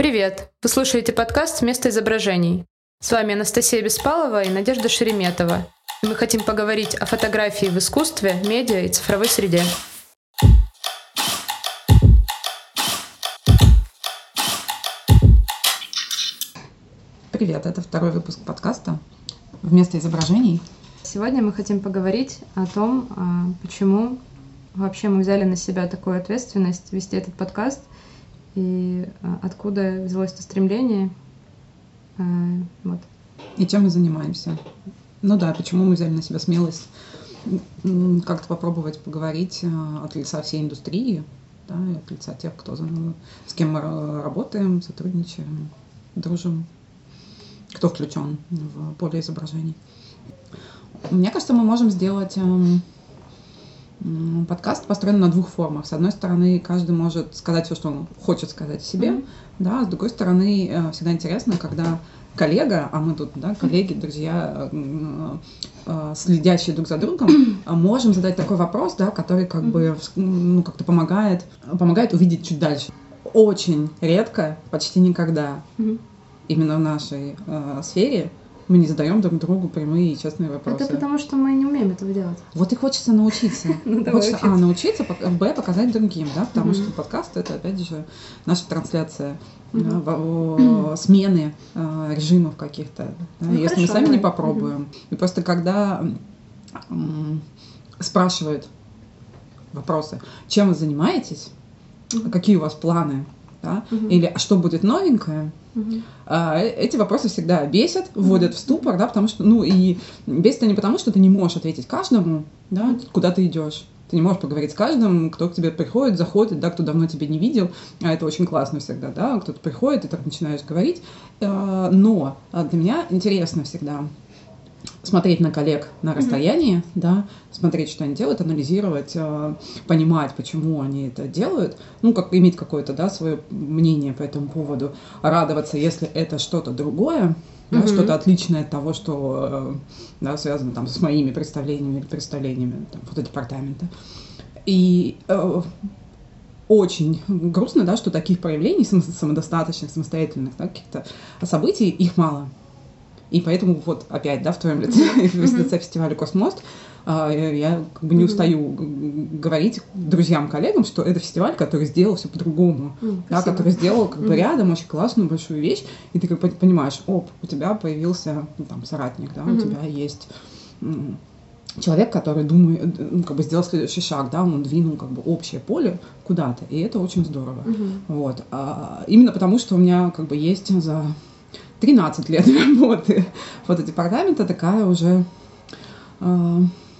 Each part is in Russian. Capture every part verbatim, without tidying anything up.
Привет! Вы слушаете подкаст «Вместо изображений». С вами Анастасия Беспалова и Надежда Шереметова. И мы хотим поговорить о фотографии в искусстве, медиа и цифровой среде. Привет, это второй выпуск подкаста «Вместо изображений». Сегодня мы хотим поговорить о том, почему вообще мы взяли на себя такую ответственность вести этот подкаст и откуда взялось это стремление. Вот. И чем мы занимаемся. Ну да, почему мы взяли на себя смелость как-то попробовать поговорить от лица всей индустрии, да, и от лица тех, кто, с кем мы работаем, сотрудничаем, дружим, кто включен в поле изображений. Мне кажется, мы можем сделать подкаст построен на двух формах. С одной стороны, каждый может сказать все, что он хочет сказать о себе, mm-hmm. да, с другой стороны, всегда интересно, когда коллега, а мы тут, да, коллеги, друзья, следящие друг за другом, можем задать такой вопрос, да, который как mm-hmm. бы, ну, как-то помогает, помогает увидеть чуть дальше. Очень редко, почти никогда, mm-hmm. именно в нашей э, сфере мы не задаем друг другу прямые и честные вопросы. Это потому, что мы не умеем этого делать. Вот и хочется научиться. Хочется, а, научиться, б, показать другим, да, потому что подкаст — это, опять же, наша трансляция смены режимов каких-то, если мы сами не попробуем. И просто когда спрашивают вопросы, чем вы занимаетесь, какие у вас планы, да, или а что будет новенькое, Uh-huh. Эти вопросы всегда бесят, вводят uh-huh. в ступор, да, потому что, ну, и бесит не потому, что ты не можешь ответить каждому, да, uh-huh. куда ты идешь. Ты не можешь поговорить с каждым, кто к тебе приходит, заходит, да, кто давно тебя не видел, а это очень классно всегда, да, кто-то приходит, и так начинаешь говорить. Но для меня интересно всегда смотреть на коллег на расстоянии, mm-hmm. да, смотреть, что они делают, анализировать, э, понимать, почему они это делают, ну, как иметь какое-то, да, свое мнение по этому поводу, радоваться, если это что-то другое, mm-hmm. да, что-то отличное от того, что, э, да, связано там с моими представлениями или представлениями там, фотодепартамента. И э, очень грустно, да, что таких проявлений самодостаточных, самостоятельных, да, каких-то событий, их мало. И поэтому вот опять, да, в твоем лице, в лице фестиваля «Космост», я как бы не устаю говорить друзьям, коллегам, что это фестиваль, который сделал все по-другому, mm, да, который сделал как бы рядом очень классную большую вещь, и ты как бы понимаешь, оп, у тебя появился, ну, там, соратник, да, mm-hmm. у тебя есть человек, который думает, ну, как бы сделал следующий шаг, да, он двинул как бы общее поле куда-то, и это очень здорово. Mm-hmm. Вот. А, именно потому, что у меня как бы есть за тринадцать лет работы фотодепартамента такая уже э,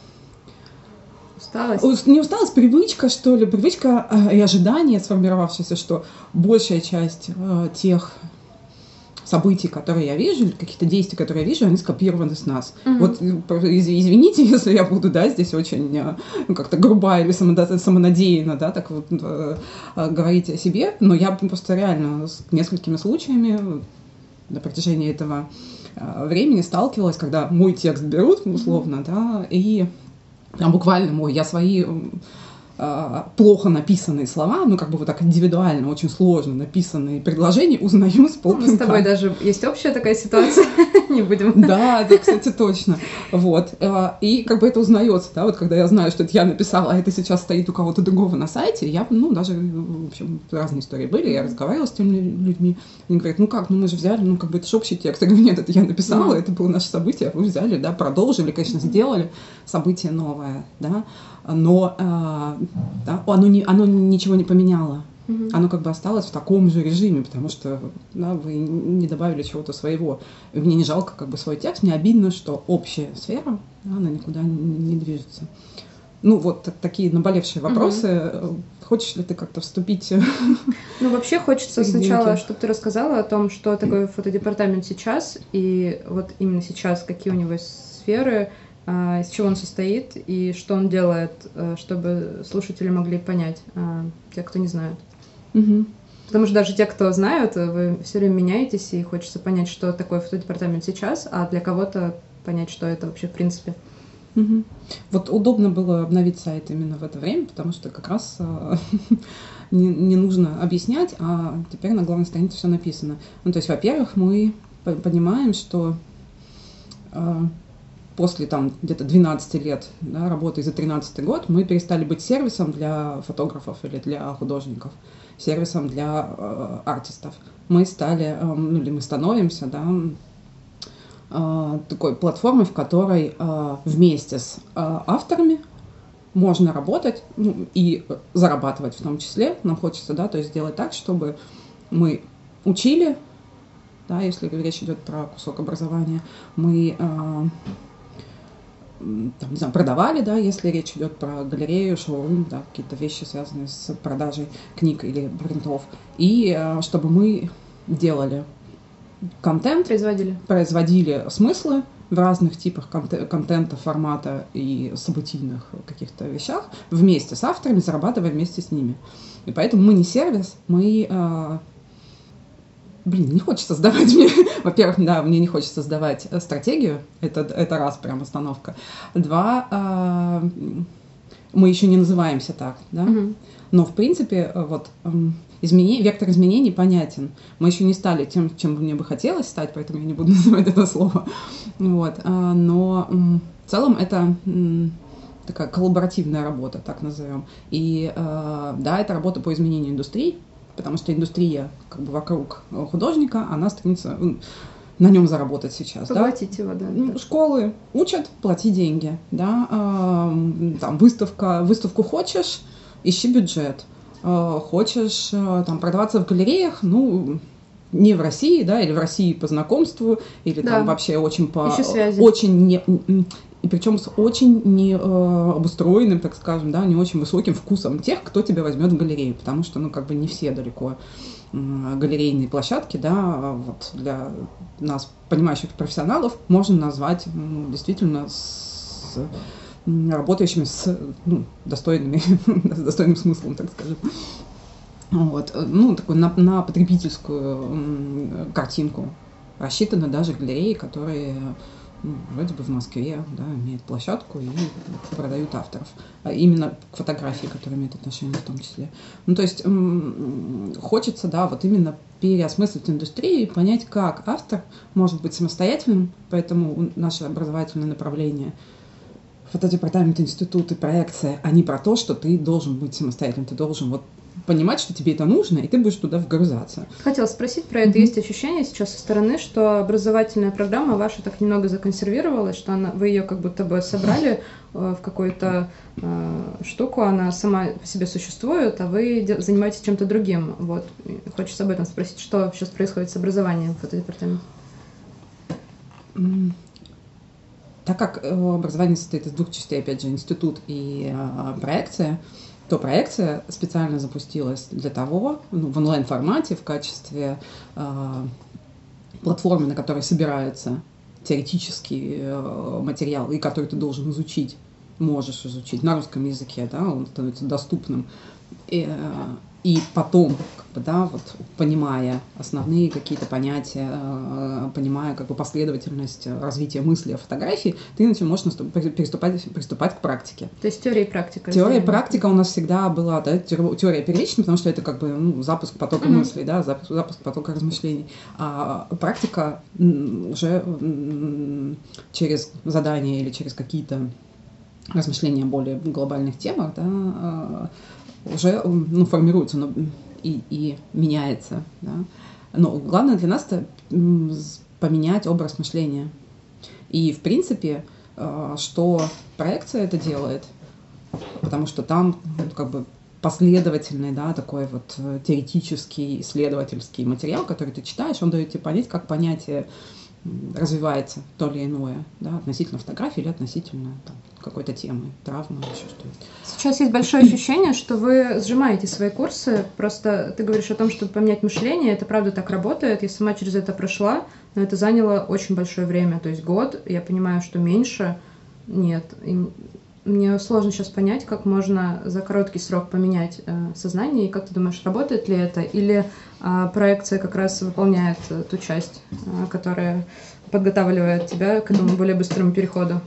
усталость. Не усталость, привычка, что ли, привычка э, и ожидание сформировавшееся, что большая часть э, тех событий, которые я вижу, или каких-то действий, которые я вижу, они скопированы с нас. Mm-hmm. Вот извините, если я буду, да, здесь очень ну, как-то груба или самонадеянно, да, так вот э, говорить о себе, но я просто реально с несколькими случаями на протяжении этого э, времени сталкивалась, когда мой текст берут, условно, mm-hmm. да, и прям буквально мой, я свои э, плохо написанные слова, ну, как бы вот так индивидуально, очень сложно написанные предложения узнаю с полпинка. Мы с тобой даже есть общая такая ситуация, не будем. Да, это, кстати, точно. Вот. И как бы это узнается, да, вот когда я знаю, что это я написала, а это сейчас стоит у кого-то другого на сайте, я, ну, даже, в общем, разные истории были, я разговаривала с теми людьми, они говорят, ну как, ну мы же взяли, ну как бы это же общий текст. Я говорю, нет, это я написала, mm. это было наше событие, вы взяли, да, продолжили, конечно, сделали событие новое, да, но а, да, оно, не, оно ничего не поменяло. Mm-hmm. Оно как бы осталось в таком же режиме, потому что, да, вы не добавили чего-то своего. И мне не жалко как бы свой текст, мне обидно, что общая сфера, да, она никуда не, не движется. Ну вот такие наболевшие вопросы. Mm-hmm. Хочешь ли ты как-то вступить? Ну вообще хочется сначала, чтобы ты рассказала о том, что такое фотодепартамент сейчас, и вот именно сейчас, какие у него есть сферы, из чего он состоит и что он делает, чтобы слушатели могли понять, те, кто не знают. Угу. Потому что даже те, кто знают, вы все время меняетесь, и хочется понять, что такое фотодепартамент сейчас, а для кого-то понять, что это вообще в принципе. Угу. Вот удобно было обновить сайт именно в это время, потому что как раз э, не, не нужно объяснять, а теперь на главной странице все написано. Ну, то есть, во-первых, мы понимаем, что э, после там где-то двенадцати лет, да, работы за тринадцатый год мы перестали быть сервисом для фотографов или для художников, сервисом для э, артистов. Мы стали, э, ну или мы становимся, да, э, такой платформой, в которой э, вместе с э, авторами можно работать, ну, и зарабатывать в том числе. Нам хочется, да, то есть сделать так, чтобы мы учили, да, если речь идет про кусок образования, мы э, там, не знаю, продавали, да, если речь идет про галерею, шоурум, да, какие-то вещи, связанные с продажей книг или принтов, и э, чтобы мы делали контент, производили, производили смыслы в разных типах контента, формата и событийных каких-то вещах вместе с авторами, зарабатывая вместе с ними. И поэтому мы не сервис, мы... Э, Блин, не хочется сдавать мне. Во-первых, да, мне не хочется сдавать стратегию. Это, это раз, прям остановка. Два, э, мы еще не называемся так, да. Mm-hmm. Но, в принципе, вот изменение, вектор изменений понятен. Мы еще не стали тем, чем мне бы хотелось стать, поэтому я не буду называть это слово. Вот. Но в целом это такая коллаборативная работа, так назовем. И да, это работа по изменению индустрии, потому что индустрия как бы вокруг художника, она стремится на нем заработать сейчас. Поглотить да? его, да. Школы учат, плати деньги. Да? Там, выставка, выставку хочешь, ищи бюджет. Хочешь там, продаваться в галереях, ну, не в России, да, или в России по знакомству, или да. там вообще очень по... Очень не... И причем с очень не э, обустроенным, так скажем, да, не очень высоким вкусом тех, кто тебя возьмет в галерею, потому что, ну, как бы не все далеко э, галерейные площадки, да, вот для нас, понимающих профессионалов, можно назвать ну, действительно с, работающими с ну, достойными, с достойным смыслом, так скажем. Вот, ну, такой на, на потребительскую картинку рассчитаны даже галереи, которые... Ну, вроде бы в Москве, да, имеют площадку и продают авторов. А именно к фотографии, которые имеют отношение в том числе. Ну, то есть м- хочется, да, вот именно переосмыслить индустрию и понять, как автор может быть самостоятельным. Поэтому наше образовательное направление, фотодепартамент, институт и проекция, они про то, что ты должен быть самостоятельным, ты должен вот понимать, что тебе это нужно, и ты будешь туда вгрызаться. Хотела спросить про это. Mm-hmm. Есть ощущение сейчас со стороны, что образовательная программа ваша так немного законсервировалась, что она, вы ее как будто бы собрали э, в какую-то э, штуку, она сама по себе существует, а вы де- занимаетесь чем-то другим. Вот. Хочется об этом спросить, что сейчас происходит с образованием в фотодепартаменте? Mm. Так как образование состоит из двух частей, опять же, институт и э, проекция, то проекция специально запустилась для того, ну, в онлайн-формате, в качестве э, платформы, на которой собирается теоретический э, материал, и который ты должен изучить, можешь изучить на русском языке, да, он становится доступным. И, э, и потом, как бы, да, вот, понимая основные какие-то понятия, э, понимая как бы, последовательность развития мысли о фотографии, ты начнешь можешь приступать, приступать к практике. То есть теория и практика. Теория и практика у нас всегда была, да, теория первичная, потому что это как бы ну, запуск потока mm-hmm. мыслей, да, запуск, запуск потока размышлений. А практика уже через задания или через какие-то размышления о более глобальных темах, да, уже ну, формируется но, и, и меняется. Да. Но главное для нас это поменять образ мышления. И, в принципе, что проекция это делает, потому что там как бы последовательный, да, такой вот теоретический, исследовательский материал, который ты читаешь, он дает тебе понять, как понятие развивается то или иное, да, относительно фотографии или относительно там, какой-то темы, травмы, еще что-то. Сейчас есть большое ощущение, что вы сжимаете свои курсы, просто ты говоришь о том, чтобы поменять мышление, это правда так работает, я сама через это прошла, но это заняло очень большое время, то есть год, я понимаю, что меньше нет, и мне сложно сейчас понять, как можно за короткий срок поменять э, сознание, и как ты думаешь, работает ли это, или э, проекция как раз выполняет э, ту часть, э, которая подготавливает тебя к этому более быстрому переходу?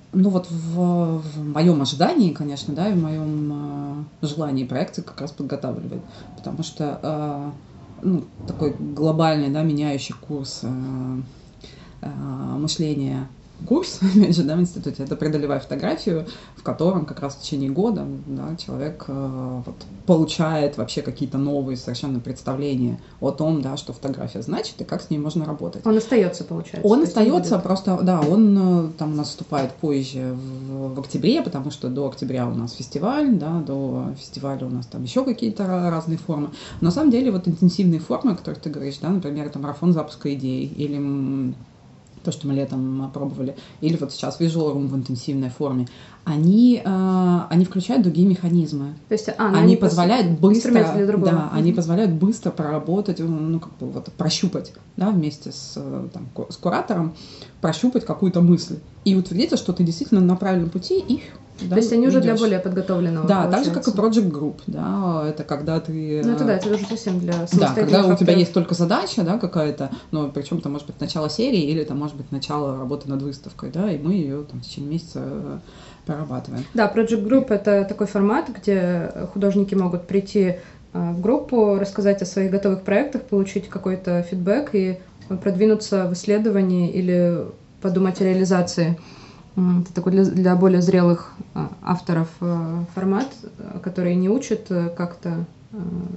Ну вот в, в моем ожидании, конечно, да, и в моем э, желании проекты как раз подготавливает, потому что э, ну, такой глобальный, да, меняющий курс э, э, мышления курс, опять же, да, в институте, это «Преодолевая фотографию», в котором как раз в течение года, да, человек э, вот, получает вообще какие-то новые совершенно представления о том, да, что фотография значит и как с ней можно работать. Он остается, получается? Он остается, он просто, да, он там у нас вступает позже в, в октябре, потому что до октября у нас фестиваль, да, до фестиваля у нас там еще какие-то разные формы. Но на самом деле вот интенсивные формы, о которых ты говоришь, да, например, это марафон запуска идей или то, что мы летом пробовали, или вот сейчас Visual Room в интенсивной форме, они, э, они включают другие механизмы. То есть, а, они, они позволяют быстро, да, mm-hmm. они позволяют быстро проработать, ну, как бы вот прощупать, да, вместе с, там, с куратором, прощупать какую-то мысль и утвердиться, что ты действительно на правильном пути, и да, то есть они уже для более подготовленного. Да, получается. Так же, как и Project Group, да, это когда ты... Ну, это да, это уже совсем для самостоятельных. Да, когда у тебя есть только задача, да, какая-то, но причем это может быть начало серии или это может быть начало работы над выставкой, да, и мы ее там в течение месяца прорабатываем. Да, Project Group — это такой формат, где художники могут прийти в группу, рассказать о своих готовых проектах, получить какой-то фидбэк и продвинуться в исследовании или подумать о реализации. Это такой для, для более зрелых а, авторов а, формат, который не учит а, как-то а,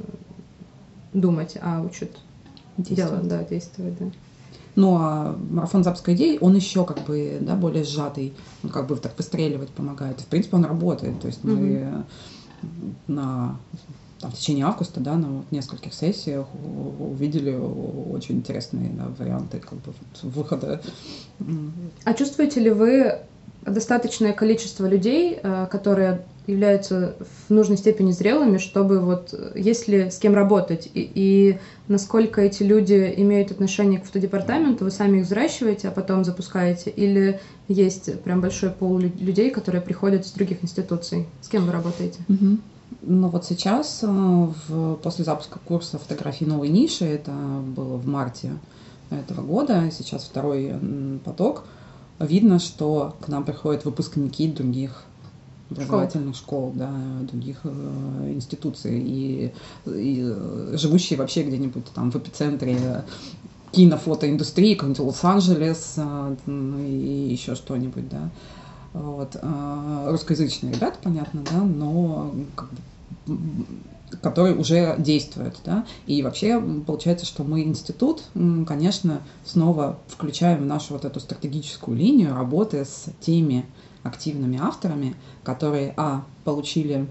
думать, а учит делать, да, действовать, да. Ну, а марафон запуска идей, он еще как бы, да, более сжатый, он как бы так выстреливать помогает. В принципе, он работает. То есть мы mm-hmm. на, там, в течение августа, да, на вот нескольких сессиях увидели очень интересные, да, варианты как бы вот выхода. А чувствуете ли вы достаточное количество людей, которые являются в нужной степени зрелыми, чтобы вот есть ли с кем работать, и, и насколько эти люди имеют отношение к фотодепартаменту, вы сами их взращиваете, а потом запускаете, или есть прям большой пул людей, которые приходят с других институций? С кем вы работаете? Mm-hmm. Ну вот сейчас, в, после запуска курса фотографии новой ниши, это было в марте этого года, сейчас второй поток, видно, что к нам приходят выпускники других образовательных школ, школ, да, других э, институций и, и живущие вообще где-нибудь там в эпицентре кинофотоиндустрии, какой-нибудь Лос-Анджелес э, и еще что-нибудь, да. Вот. Э, русскоязычные ребята, понятно, да, но как бы, которые уже действуют, да, и вообще получается, что мы институт, конечно, снова включаем в нашу вот эту стратегическую линию работы с теми активными авторами, которые, а, получили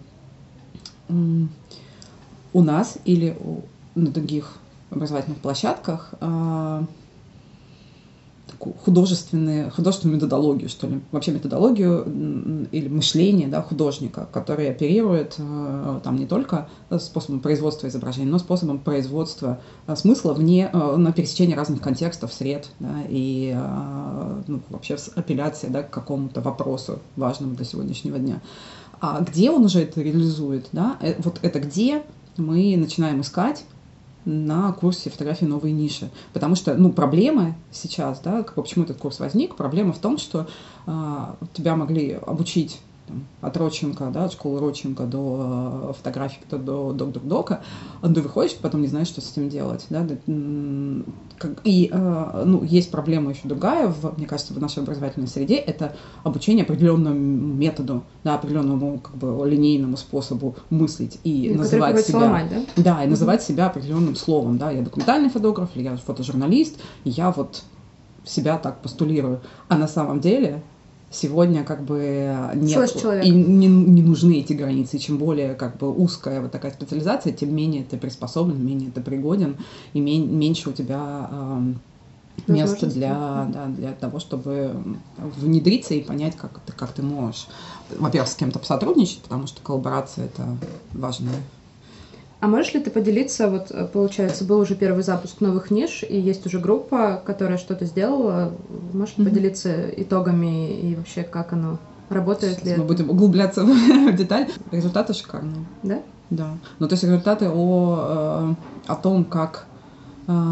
у нас или на других образовательных площадках а, такую художественную, художественную методологию, что ли, вообще методологию или мышление, да, художника, который оперирует там не только способом производства изображений, но способом производства смысла вне, на пересечении разных контекстов, сред, да, и ну, вообще апелляция, да, к какому-то вопросу важному для сегодняшнего дня. А где он уже это реализует, да, вот это где мы начинаем искать на курсе фотографии новой ниши. Потому что, ну, проблема сейчас, да, почему этот курс возник, проблема в том, что а, тебя могли обучить там, от Родченко, да, от школы Родченко до фотографии, до, до, до дока, а ты выходишь, потом не знаешь, что с этим делать, да, и, а, ну, есть проблема еще другая, в, мне кажется, в нашей образовательной среде, это обучение определенному методу, да, определенному, как бы, линейному способу мыслить и, и называть себя, сломать, да? Да, и mm-hmm. называть себя определенным словом, да, я документальный фотограф, или я фотожурналист, и я вот себя так постулирую, а на самом деле сегодня как бы нет, и не, не нужны эти границы. И чем более как бы узкая вот такая специализация, тем менее ты приспособлен, менее ты пригоден, и мен, меньше у тебя э, места для, да, для того, чтобы внедриться и понять, как ты, как ты можешь, во-первых, с кем-то посотрудничать, потому что коллаборация — это важная. А можешь ли ты поделиться, вот, получается, был уже первый запуск новых ниш, и есть уже группа, которая что-то сделала. Можешь ли mm-hmm. поделиться итогами и вообще, как оно работает? Сейчас ли мы это? будем углубляться в деталь. Результаты шикарные. Да? Да. Ну, то есть результаты о, о том, как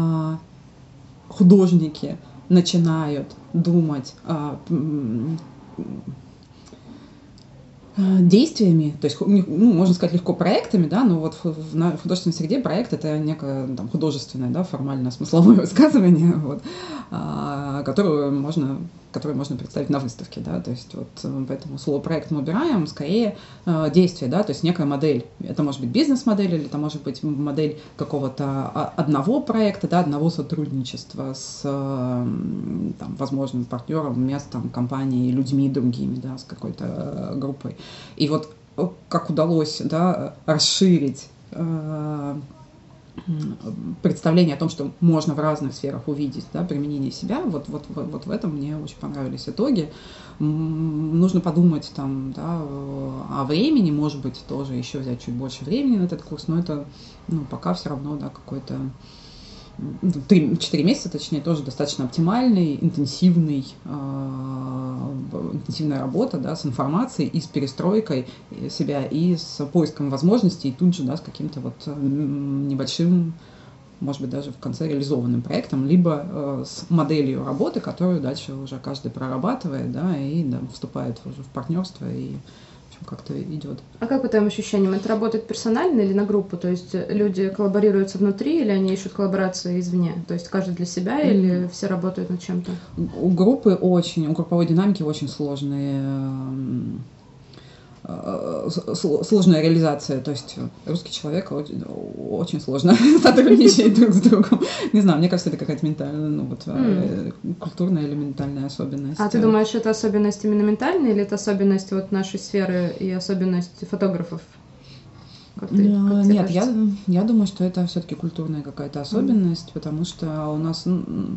художники начинают думать действиями, то есть, ну, можно сказать, легко проектами, да, но вот в, в художественной среде проект — это некое там художественное, да, формально смысловое высказывание, вот, а, которое можно, которое можно представить на выставке, да, то есть вот поэтому слово проект мы убираем, скорее э, действие, да, то есть некая модель, это может быть бизнес-модель или это может быть модель какого-то одного проекта, да, одного сотрудничества с э, там, возможным партнером, местом, компанией, людьми другими, да, с какой-то группой. И вот как удалось, да, расширить э, представление о том, что можно в разных сферах увидеть, да, применение себя, вот, вот, вот, вот в этом мне очень понравились итоги. Нужно подумать там, да, о времени, может быть, тоже еще взять чуть больше времени на этот курс, но это, ну, пока все равно, да, какой-то три-четыре месяца, точнее, тоже достаточно оптимальный, интенсивный, э, интенсивная работа, да, с информацией и с перестройкой себя, и с поиском возможностей, и тут же, да, с каким-то вот небольшим, может быть, даже в конце реализованным проектом, либо э, с моделью работы, которую дальше уже каждый прорабатывает, да, и да, вступает уже в партнерство и как-то идет. А как по твоим ощущениям, это работает персонально или на группу? То есть люди коллаборируются внутри или они ищут коллаборации извне? То есть каждый для себя mm-hmm. или все работают над чем-то? У группы очень, у групповой динамики очень сложные, сложная реализация. То есть русский человек очень, очень сложно сотрудничать друг с другом. Не знаю, мне кажется, это какая-то ментальная, ну вот mm. культурная или ментальная особенность. А ты думаешь, это особенность именно ментальная или это особенность вот нашей сферы и особенность фотографов? Как ты, как Нет, я, я думаю, что это все-таки культурная какая-то особенность, mm. потому что у нас ну,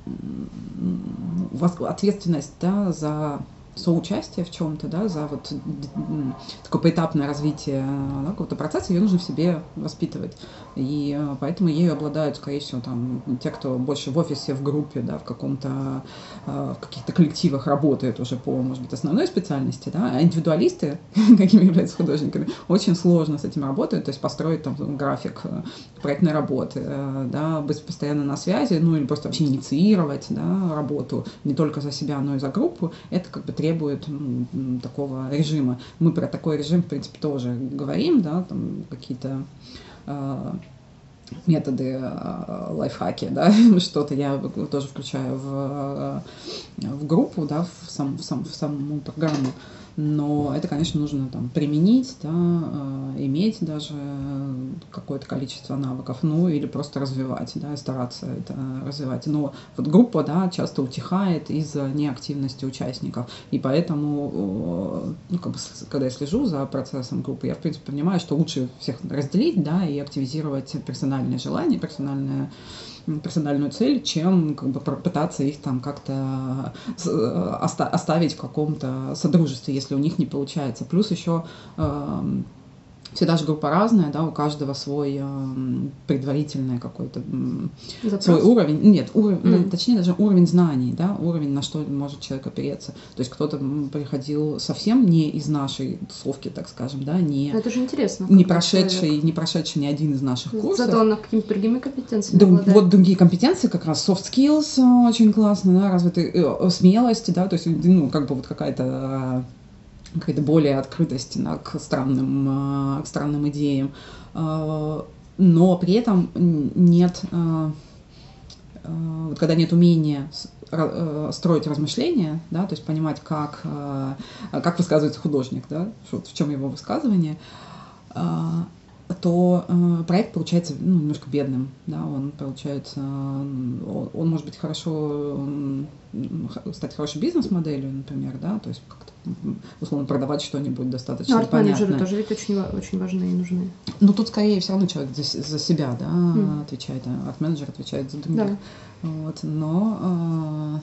ответственность, да, за соучастие в чем-то, да, за вот такое поэтапное развитие, да, какого-то процесса, ее нужно в себе воспитывать. И поэтому ею обладают, скорее всего, там, те, кто больше в офисе, в группе, да, в каком-то, в каких-то коллективах работает уже по, может быть, основной специальности, да, а индивидуалисты, какими являются художниками, очень сложно с этим работать, то есть построить там график проектной работы, да, быть постоянно на связи, ну, или просто вообще инициировать, да, работу не только за себя, но и за группу, это как бы требует ну, такого режима. Мы про такой режим, в принципе, тоже говорим, да, там какие-то э, методы, э, лайфхаки, да, что-то я тоже включаю в, в группу, да, в, сам, в, сам, в саму программу. Но это, конечно, нужно там применить, да, э, иметь даже какое-то количество навыков, ну или просто развивать, да, стараться это развивать. Но вот группа, да, часто утихает из-за неактивности участников, и поэтому, ну, как бы, когда я слежу за процессом группы, я, в принципе, понимаю, что лучше всех разделить, да, и активизировать персональные желания, персональное персональную цель, чем как бы попытаться их там как-то оста- оставить в каком-то содружестве, если у них не получается. Плюс еще э, всегда же группа разная, да, у каждого свой э, предварительный какой-то э, свой уровень, нет, уровень, mm. точнее даже уровень знаний, да, уровень, на что может человек опереться. То есть кто-то приходил совсем не из нашей тусовки, так скажем, да, не, это же интересно, не прошедший, не прошедший ни один из наших курсов. Зато он какими-то другими компетенциями Друг, вот другие компетенции, как раз soft skills очень классно, да, развитые, э, смелость, да, то есть, ну, как бы вот какая-то какая-то более открытость, да, к странным, к странным идеям, но при этом нет, вот когда нет умения строить размышления, да, то есть понимать, как, как высказывается художник, да, в чем его высказывание, то э, проект получается ну, немножко бедным, да, он получается, он, он может быть хорошо, стать хорошей бизнес-моделью, например, да, то есть как-то условно продавать что-нибудь достаточно понятное. Арт-менеджеры тоже ведь очень, очень важны и нужны. Ну, тут скорее все равно человек за, за себя, да, mm. отвечает, а арт-менеджер отвечает за других, да. Вот, но... Э,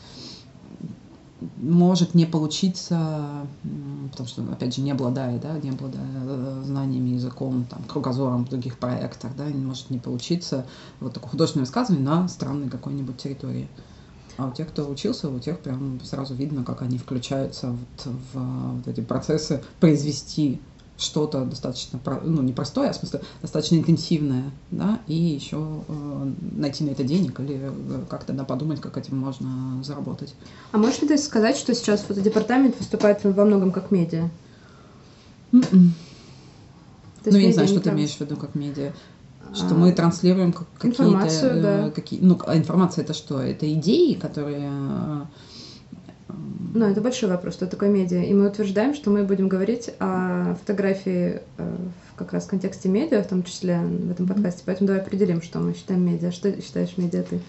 может не получиться, потому что, опять же, не обладая, да, не обладая знаниями, языком, там, кругозором в других проектах, да, может не получиться вот такое художественное высказывание на странной какой-нибудь территории. А у тех, кто учился, у тех прям сразу видно, как они включаются вот в вот эти процессы произвести что-то достаточно, ну, не простое, а в смысле достаточно интенсивное, да, и еще э, найти на это денег или как-то, да, подумать, как этим можно заработать. А можешь ли ты сказать, что сейчас фотодепартамент выступает во многом как медиа? Mm-mm. Ну, я не знаю, что ты имеешь в виду как медиа. Что мы транслируем какие-то... Информацию, да. Какие, ну, а информация это что? Это идеи, которые... Ну, это большой вопрос, что такое медиа. И мы утверждаем, что мы будем говорить о фотографии в как раз в контексте медиа, в том числе в этом подкасте. Поэтому давай определим, что мы считаем медиа. Что считаешь медиа ты?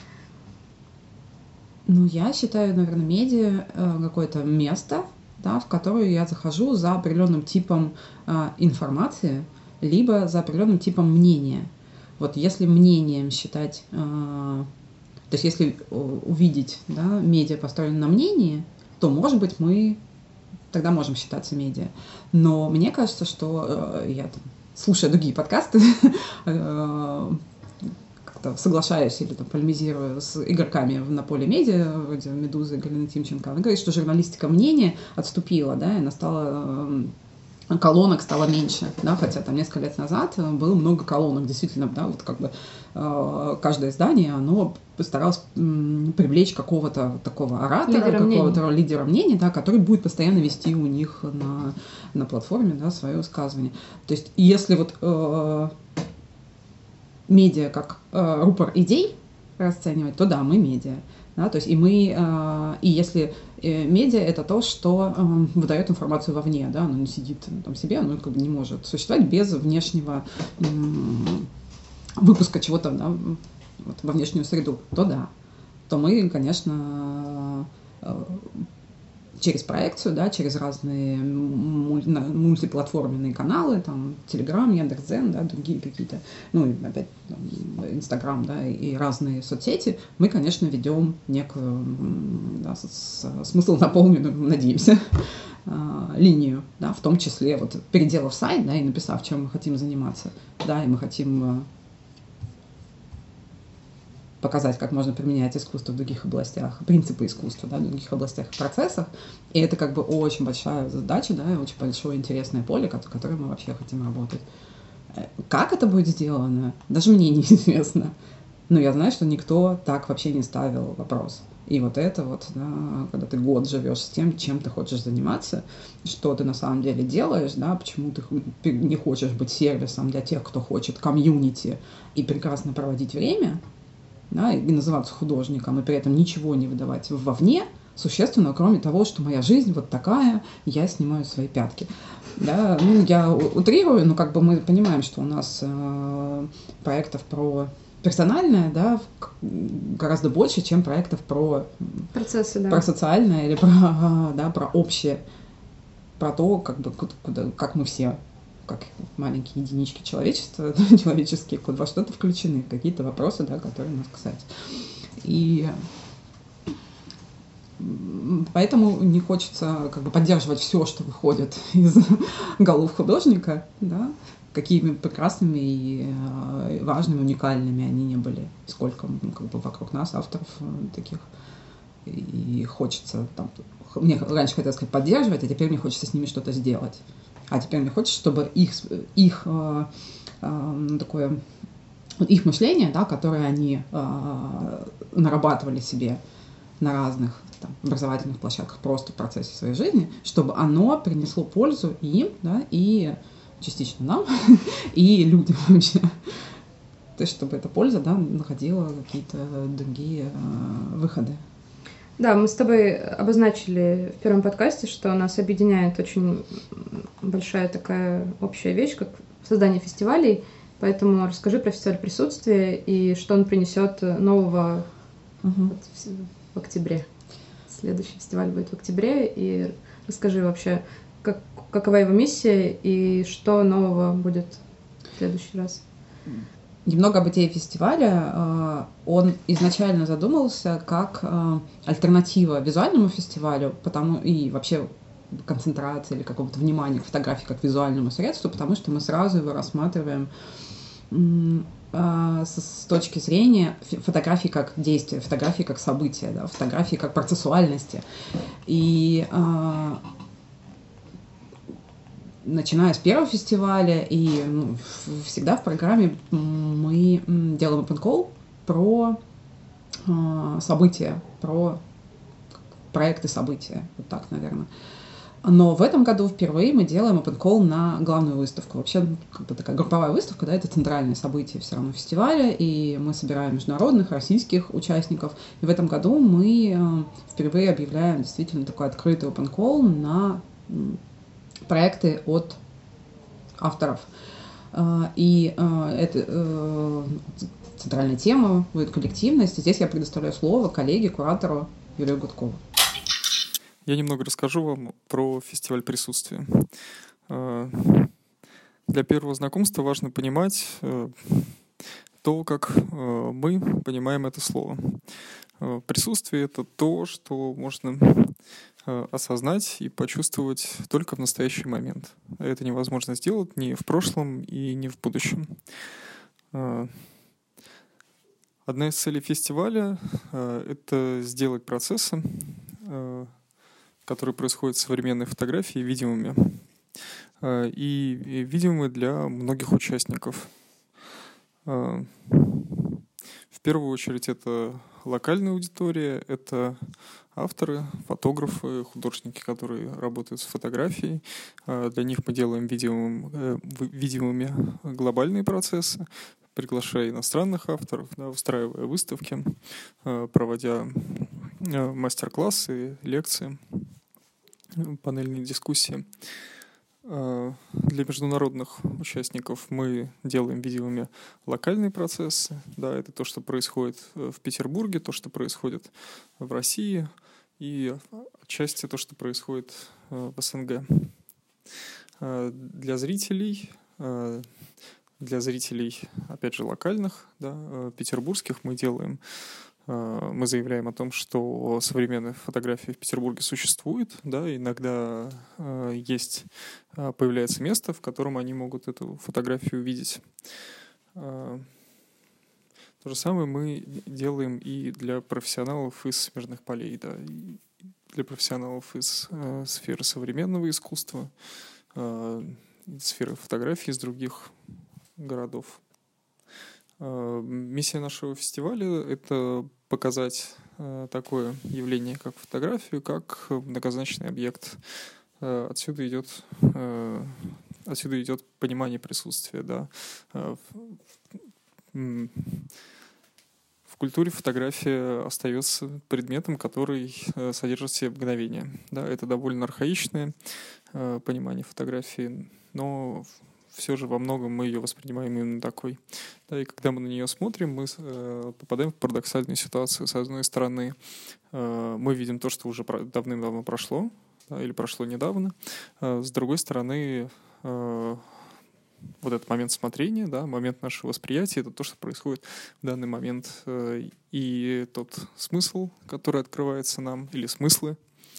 Ну, я считаю, наверное, медиа какое-то место, да, в которое я захожу за определенным типом информации, либо за определенным типом мнения. Вот если мнением считать, э, то есть если увидеть, да, медиа построено на мнении, то, может быть, мы тогда можем считаться медиа. Но мне кажется, что э, я там, слушая другие подкасты, э, как-то соглашаюсь или там, полемизирую с игроками на поле медиа, вроде Медузы, Галины Тимченко, она говорит, что журналистика мнения отступила, да, и она стала... Э, колонок стало меньше, да, хотя там несколько лет назад было много колонок, действительно, да, вот как бы э, каждое издание, оно постаралось м, привлечь какого-то такого оратора, лидера какого-то мнений. лидера мнений, да, который будет постоянно вести у них на, на платформе, да, свое высказывание. То есть, если вот э, медиа как э, рупор идей расценивать, то да, мы медиа. Да, то есть и мы, э, и если э, медиа это то, что э, выдает информацию вовне, да, оно не сидит там себе, оно как бы не может существовать без внешнего э, выпуска чего-то, да, вот, во внешнюю среду, то да, то мы, конечно, э, через проекцию, да, через разные мультиплатформенные каналы, там, Telegram, Яндекс.Дзен, да, другие какие-то, ну, и опять Инстаграм, да, и разные соцсети, мы, конечно, ведем некую, да, смысл наполненную, надеемся, линию, да, в том числе, вот, переделав сайт, да, и написав, чем мы хотим заниматься, да, и мы хотим показать, как можно применять искусство в других областях, принципы искусства, да, в других областях и процессах. И это как бы очень большая задача, да, и очень большое интересное поле, которое мы вообще хотим работать. Как это будет сделано, даже мне неизвестно. Но я знаю, что никто так вообще не ставил вопрос. И вот это вот, да, когда ты год живешь с тем, чем ты хочешь заниматься, что ты на самом деле делаешь, да, почему ты не хочешь быть сервисом для тех, кто хочет комьюнити и прекрасно проводить время, да, и называться художником, и при этом ничего не выдавать вовне, существенно, кроме того, что моя жизнь вот такая, я снимаю свои пятки. Да, ну, я утрирую, но как бы мы понимаем, что у нас э, проектов про персональное, да, гораздо больше, чем проектов про процессы, да. Про социальное или про, да, про общее, про то, как бы, куда, как мы все, как маленькие единички человечества, человеческие, во что-то включены, какие-то вопросы, да, которые нас касаются. И поэтому не хочется как бы поддерживать все, что выходит из голов художника, да, какими прекрасными и важными, уникальными они не были, сколько, ну, как бы вокруг нас авторов таких. И хочется там, мне раньше хотелось сказать поддерживать, а теперь мне хочется с ними что-то сделать. А теперь мне хочется, чтобы их, их э, э, такое, их мышление, да, которое они э, нарабатывали себе на разных там, образовательных площадках просто в процессе своей жизни, чтобы оно принесло пользу им, да, и частично нам, и людям вообще. То есть, чтобы эта польза, да, находила какие-то другие э, выходы. Да, мы с тобой обозначили в первом подкасте, что нас объединяет очень большая такая общая вещь, как создание фестивалей. Поэтому расскажи про фестиваль присутствия и что он принесет нового угу. в октябре. Следующий фестиваль будет в октябре. И расскажи вообще, как, какова его миссия и что нового будет в следующий раз. Немного об идее фестиваля. Он изначально задумался как альтернатива визуальному фестивалю, потому и вообще концентрации или какого-то внимания к фотографии как визуальному средству, потому что мы сразу его рассматриваем с точки зрения фотографии как действия, фотографии как события, да, фотографии как процессуальности. И начиная с первого фестиваля, и ну, всегда в программе мы делаем open call про э, события, про проекты события, вот так, наверное. Но в этом году впервые мы делаем open call на главную выставку. Вообще, как бы такая групповая выставка, да, это центральное событие все равно фестиваля, и мы собираем международных, российских участников. И в этом году мы впервые объявляем действительно такой открытый open call на проекты от авторов. И это центральная тема будет коллективность. И здесь я предоставляю слово коллеге, куратору Юрию Гудкову. Я немного расскажу вам про фестиваль присутствия. Для первого знакомства важно понимать то, как мы понимаем это слово. Присутствие — это то, что можно осознать и почувствовать только в настоящий момент. Это невозможно сделать ни в прошлом и ни в будущем. Одна из целей фестиваля — это сделать процессы, которые происходят в современной фотографии, видимыми. И видимыми для многих участников. В первую очередь это локальная аудитория, это авторы, фотографы, художники, которые работают с фотографией. Для них мы делаем видимым, видимыми глобальные процессы, приглашая иностранных авторов, да, устраивая выставки, проводя мастер-классы, лекции, панельные дискуссии. Для международных участников мы делаем видимыми локальные процессы. Да, это то, что происходит в Петербурге, то, что происходит в России, и отчасти то, что происходит в СНГ. Для зрителей, для зрителей, опять же, локальных, да, петербургских, мы делаем Мы заявляем о том, что современная фотография в Петербурге существует, да, иногда э, есть, появляется место, в котором они могут эту фотографию увидеть. Э, то же самое мы делаем и для профессионалов из смежных полей, да, и для профессионалов из э, сферы современного искусства, э, сферы фотографии из других городов. Миссия нашего фестиваля — это показать такое явление, как фотографию, как многозначный объект. Отсюда идет, отсюда идет понимание присутствия. Да. В культуре фотография остается предметом, который содержит в себе мгновение. Да, это довольно архаичное понимание фотографии, но все же во многом мы ее воспринимаем именно такой. Да, и когда мы на нее смотрим, мы э, попадаем в парадоксальную ситуацию. С одной стороны, э, мы видим то, что уже давным-давно прошло, да, или прошло недавно. Э, с другой стороны, э, вот этот момент смотрения, да, момент нашего восприятия — это то, что происходит в данный момент. Э, и тот смысл, который открывается нам, или смыслы,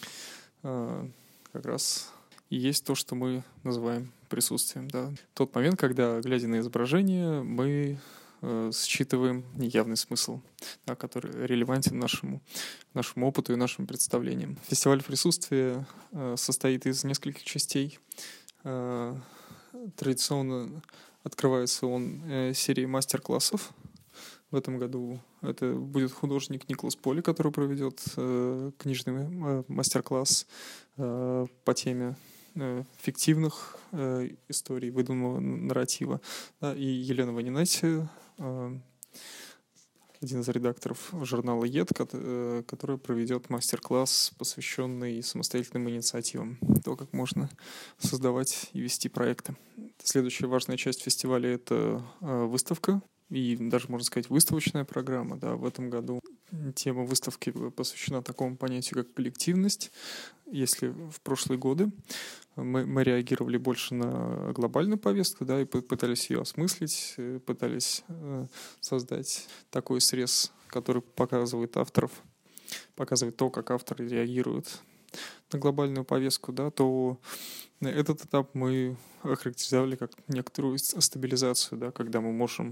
э, как раз и есть то, что мы называем присутствием. Да. Тот момент, когда, глядя на изображение, мы э, считываем неявный смысл, да, который релевантен нашему, нашему опыту и нашим представлениям. Фестиваль присутствия э, состоит из нескольких частей. Э, традиционно открывается он э, серией мастер-классов. В этом году это будет художник Николас Поли, который проведет э, книжный э, мастер-класс э, по теме фиктивных э, историй, выдуманного нарратива. Да, и Елена Ванинетти, э, один из редакторов журнала «Ед», э, который проведет мастер-класс, посвященный самостоятельным инициативам, то, как можно создавать и вести проекты. Следующая важная часть фестиваля — это э, выставка, и даже, можно сказать, выставочная программа. Да. В этом году тема выставки посвящена такому понятию, как коллективность. Если в прошлые годы мы, мы реагировали больше на глобальную повестку, да, и пытались ее осмыслить, пытались э, создать такой срез, который показывает авторов, показывает то, как авторы реагируют на глобальную повестку, да, то этот этап мы охарактеризовали как некоторую стабилизацию, да, когда мы можем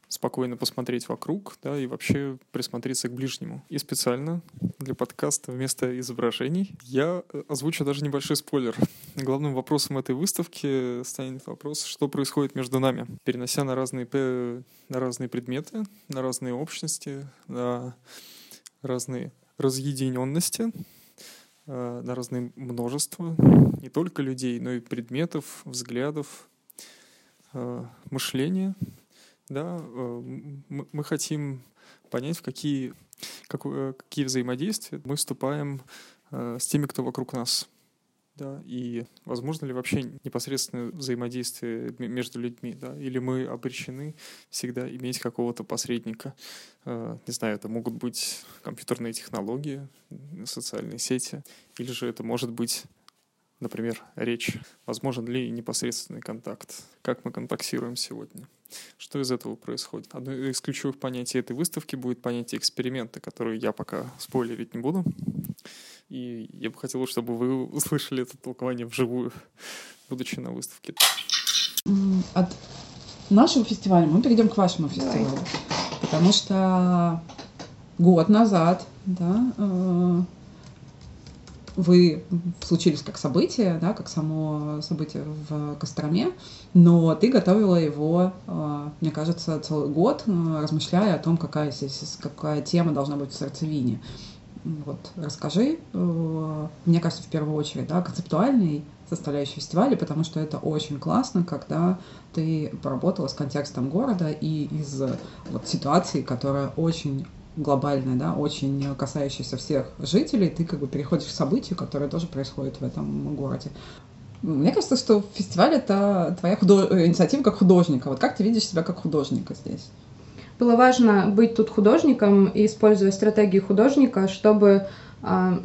спокойно посмотреть вокруг, да, и вообще присмотреться к ближнему. И специально для подкаста вместо изображений я озвучу даже небольшой спойлер. Главным вопросом этой выставки станет вопрос, что происходит между нами, перенося на разные, на разные предметы, на разные общности, на разные разъединенности, на разные множества не только людей, но и предметов, взглядов, мышления. Да, мы хотим понять, в какие, как, какие взаимодействия мы вступаем с теми, кто вокруг нас. Да, и возможно ли вообще непосредственное взаимодействие между людьми, да, или мы обречены всегда иметь какого-то посредника. Не знаю, это могут быть компьютерные технологии, социальные сети, или же это может быть, например, речь. Возможен ли непосредственный контакт? Как мы контактируем сегодня? Что из этого происходит? Одно из ключевых понятий этой выставки будет понятие эксперимента, которые я пока спойлерить не буду. И я бы хотел, чтобы вы услышали это толкование вживую, будучи на выставке. От нашего фестиваля мы перейдем к вашему фестивалю. Давай. Потому что год назад, да, вы случились как событие, да, как само событие в Костроме, но ты готовила его, мне кажется, целый год, размышляя о том, какая, какая тема должна быть в сердцевине. Вот, расскажи, мне кажется, в первую очередь, да, концептуальной составляющей фестиваля, потому что это очень классно, когда ты поработала с контекстом города и из вот, ситуации, которая очень глобальная, да, очень касающаяся всех жителей, ты как бы переходишь к событию, которое тоже происходит в этом городе. Мне кажется, что фестиваль — это твоя худож... инициатива как художника. Вот как ты видишь себя как художника здесь? Было важно быть тут художником и использовать стратегии художника, чтобы э,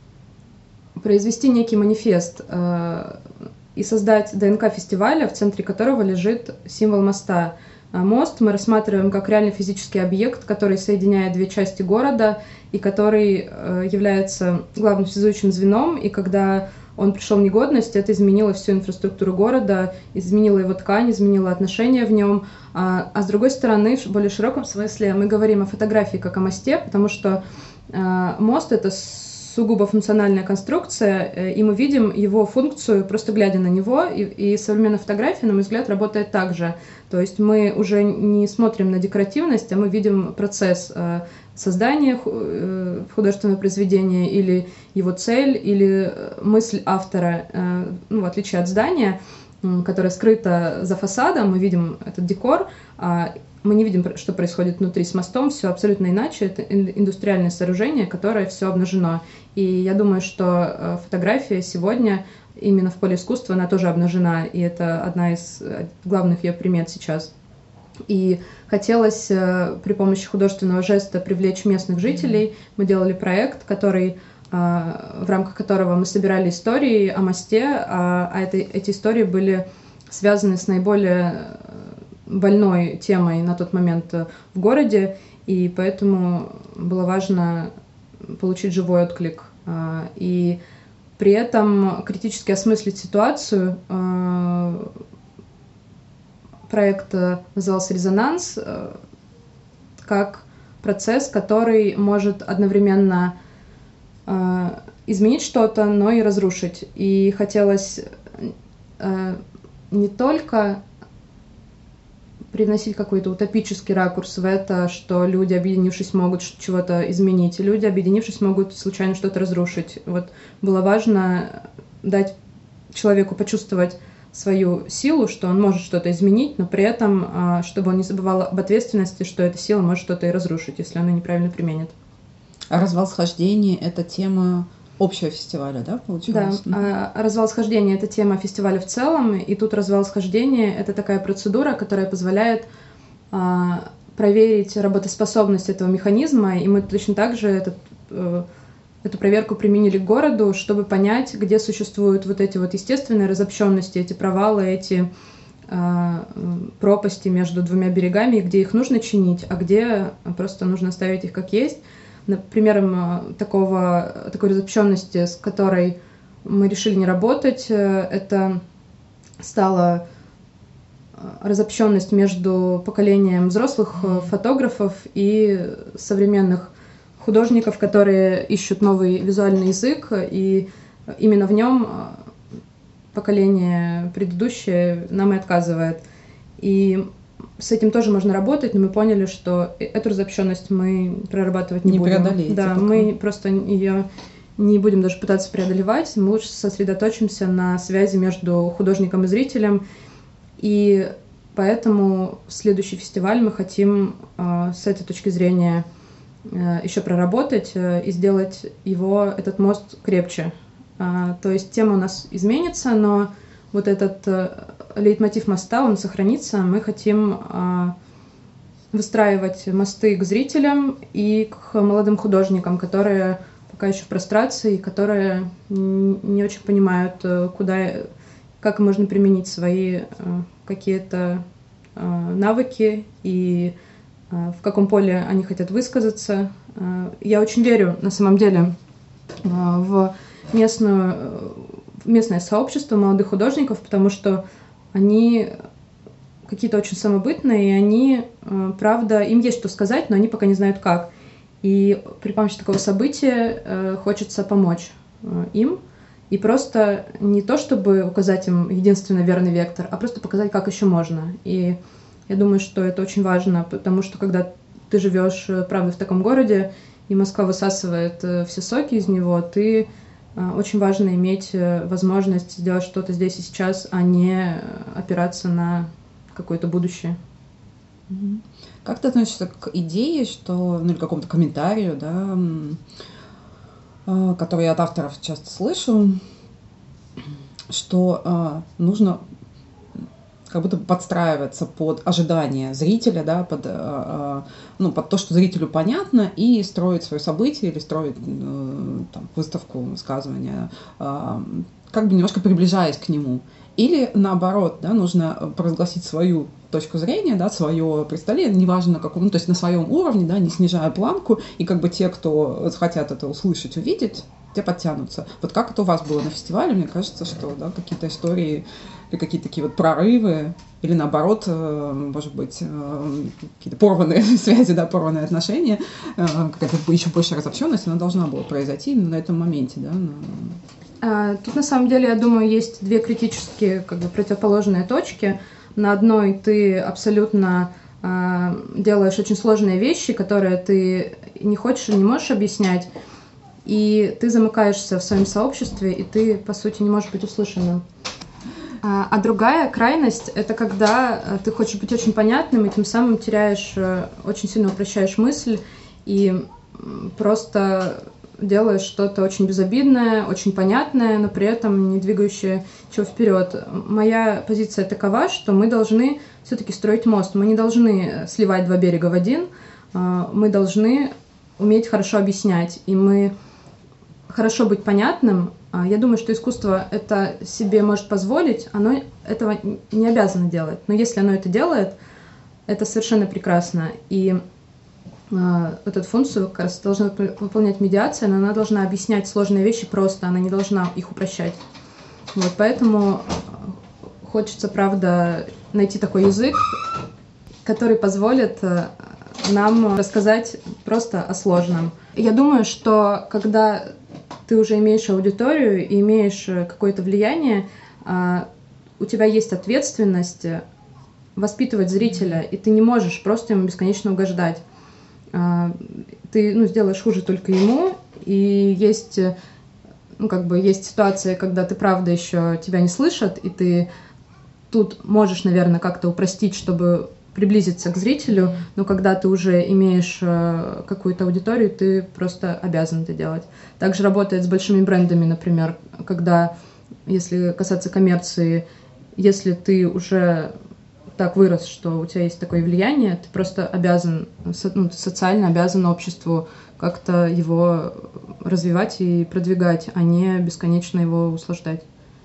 произвести некий манифест э, и создать ДНК фестиваля, в центре которого лежит символ моста. Мост мы рассматриваем как реально физический объект, который соединяет две части города и который э, является главным связующим звеном. И когда он пришел в негодность, это изменило всю инфраструктуру города, изменило его ткань, изменило отношения в нем. А, а с другой стороны, в более широком смысле, мы говорим о фотографии как о мосте, потому что э, мост — это сугубо функциональная конструкция, и мы видим его функцию, просто глядя на него, и, и современная фотография, на мой взгляд, работает так же. То есть мы уже не смотрим на декоративность, а мы видим процесс э, создания э, художественного произведения, или его цель, или мысль автора, э, ну, в отличие от здания, э, которое скрыто за фасадом, мы видим этот декор, э, мы не видим, что происходит внутри с мостом, все абсолютно иначе. Это индустриальное сооружение, которое все обнажено. И я думаю, что фотография сегодня именно в поле искусства, она тоже обнажена, и это одна из главных ее примет сейчас. И хотелось при помощи художественного жеста привлечь местных жителей. Мы делали проект, который, в рамках которого мы собирали истории о мосте, а это, эти истории были связаны с наиболее больной темой на тот момент в городе, и поэтому было важно получить живой отклик. И при этом критически осмыслить ситуацию. Проект назывался «Резонанс», как процесс, который может одновременно изменить что-то, но и разрушить. И хотелось не только привносить какой-то утопический ракурс в это, что люди, объединившись, могут чего-то изменить, и люди, объединившись, могут случайно что-то разрушить. Вот было важно дать человеку почувствовать свою силу, что он может что-то изменить, но при этом, чтобы он не забывал об ответственности, что эта сила может что-то и разрушить, если она неправильно применит. А развал схождений — это тема общего фестиваля, да, получилось? Да, а развал схождения — это тема фестиваля в целом, и тут развал схождения — это такая процедура, которая позволяет а, проверить работоспособность этого механизма, и мы точно так же этот, э, эту проверку применили к городу, чтобы понять, где существуют вот эти вот естественные разобщенности, эти провалы, эти э, пропасти между двумя берегами, где их нужно чинить, а где просто нужно оставить их как есть. Примером такого, такой разобщенности, с которой мы решили не работать, это стало разобщенность между поколением взрослых фотографов и современных художников, которые ищут новый визуальный язык, и именно в нем поколение предыдущее нам и отказывает. И с этим тоже можно работать, но мы поняли, что эту разобщенность мы прорабатывать не, не будем. преодолеете. Да, пока. Мы просто ее не будем даже пытаться преодолевать, мы лучше сосредоточимся на связи между художником и зрителем, и поэтому следующий фестиваль мы хотим э, с этой точки зрения э, еще проработать э, и сделать его, этот мост крепче. Э, то есть тема у нас изменится, но вот этот э, лейтмотив моста, он сохранится. Мы хотим э, выстраивать мосты к зрителям и к молодым художникам, которые пока еще в прострации, которые не очень понимают, куда, как можно применить свои какие-то навыки и в каком поле они хотят высказаться. Я очень верю, на самом деле, в местную, в местное сообщество молодых художников, потому что они какие-то очень самобытные, и они, правда, им есть что сказать, но они пока не знают как. И при помощи такого события э, хочется помочь э, им. И просто не то, чтобы указать им единственно верный вектор, а просто показать, как еще можно. И я думаю, что это очень важно, потому что когда ты живешь, правда, в таком городе, и Москва высасывает э, все соки из него, ты э, очень важно иметь возможность сделать что-то здесь и сейчас, а не опираться на какое-то будущее. Как ты относишься к идее, что, ну или какому-то комментарию, да, который я от авторов часто слышу, что э, нужно как будто подстраиваться под ожидания зрителя, да, под, э, ну, под то, что зрителю понятно, и строить свое событие или строить э, там, выставку, высказывания, э, как бы немножко приближаясь к нему. Или наоборот, да, нужно провозгласить свою точку зрения, да, свое представление, неважно на каком, ну, то есть на своем уровне, да, не снижая планку, и как бы те, кто хотят это услышать, увидеть, те подтянутся. Вот как это у вас было на фестивале? Мне кажется, что, да, какие-то истории или какие-то такие вот прорывы, или наоборот, может быть, какие-то порванные связи, да, порванные отношения, какая-то еще больше разобщенность, она должна была произойти именно на этом моменте, да. Тут на самом деле, я думаю, есть две критические, как бы, противоположные точки. На одной ты абсолютно э, делаешь очень сложные вещи, которые ты не хочешь и не можешь объяснять, и ты замыкаешься в своем сообществе, и ты, по сути, не можешь быть услышанным. А, а другая крайность — это когда ты хочешь быть очень понятным, и тем самым теряешь, очень сильно упрощаешь мысль, и просто делаешь что-то очень безобидное, очень понятное, но при этом не двигающее чего вперед. Моя позиция такова, что мы должны все-таки строить мост. Мы не должны сливать два берега в один. Мы должны уметь хорошо объяснять. И мы хорошо быть понятным. Я думаю, что искусство это себе может позволить, оно этого не обязано делать. Но если оно это делает, это совершенно прекрасно. И вот эту функцию как раз должна выполнять медиация, но она должна объяснять сложные вещи просто, она не должна их упрощать. Вот, поэтому хочется, правда, найти такой язык, который позволит нам рассказать просто о сложном. Я думаю, что когда ты уже имеешь аудиторию и имеешь какое-то влияние, у тебя есть ответственность воспитывать зрителя, и ты не можешь просто ему бесконечно угождать. Ты, ну, сделаешь хуже только ему, и есть, ну, как бы, есть ситуации, когда ты, правда, еще тебя не слышат, и ты тут можешь, наверное, как-то упростить, чтобы приблизиться к зрителю, но когда ты уже имеешь какую-то аудиторию, ты просто обязан это делать. Также работает с большими брендами, например, когда, если касаться коммерции, если ты уже так вырос, что у тебя есть такое влияние, ты просто обязан, ну, ты социально обязан обществу как-то его развивать и продвигать, а не бесконечно его услаждать.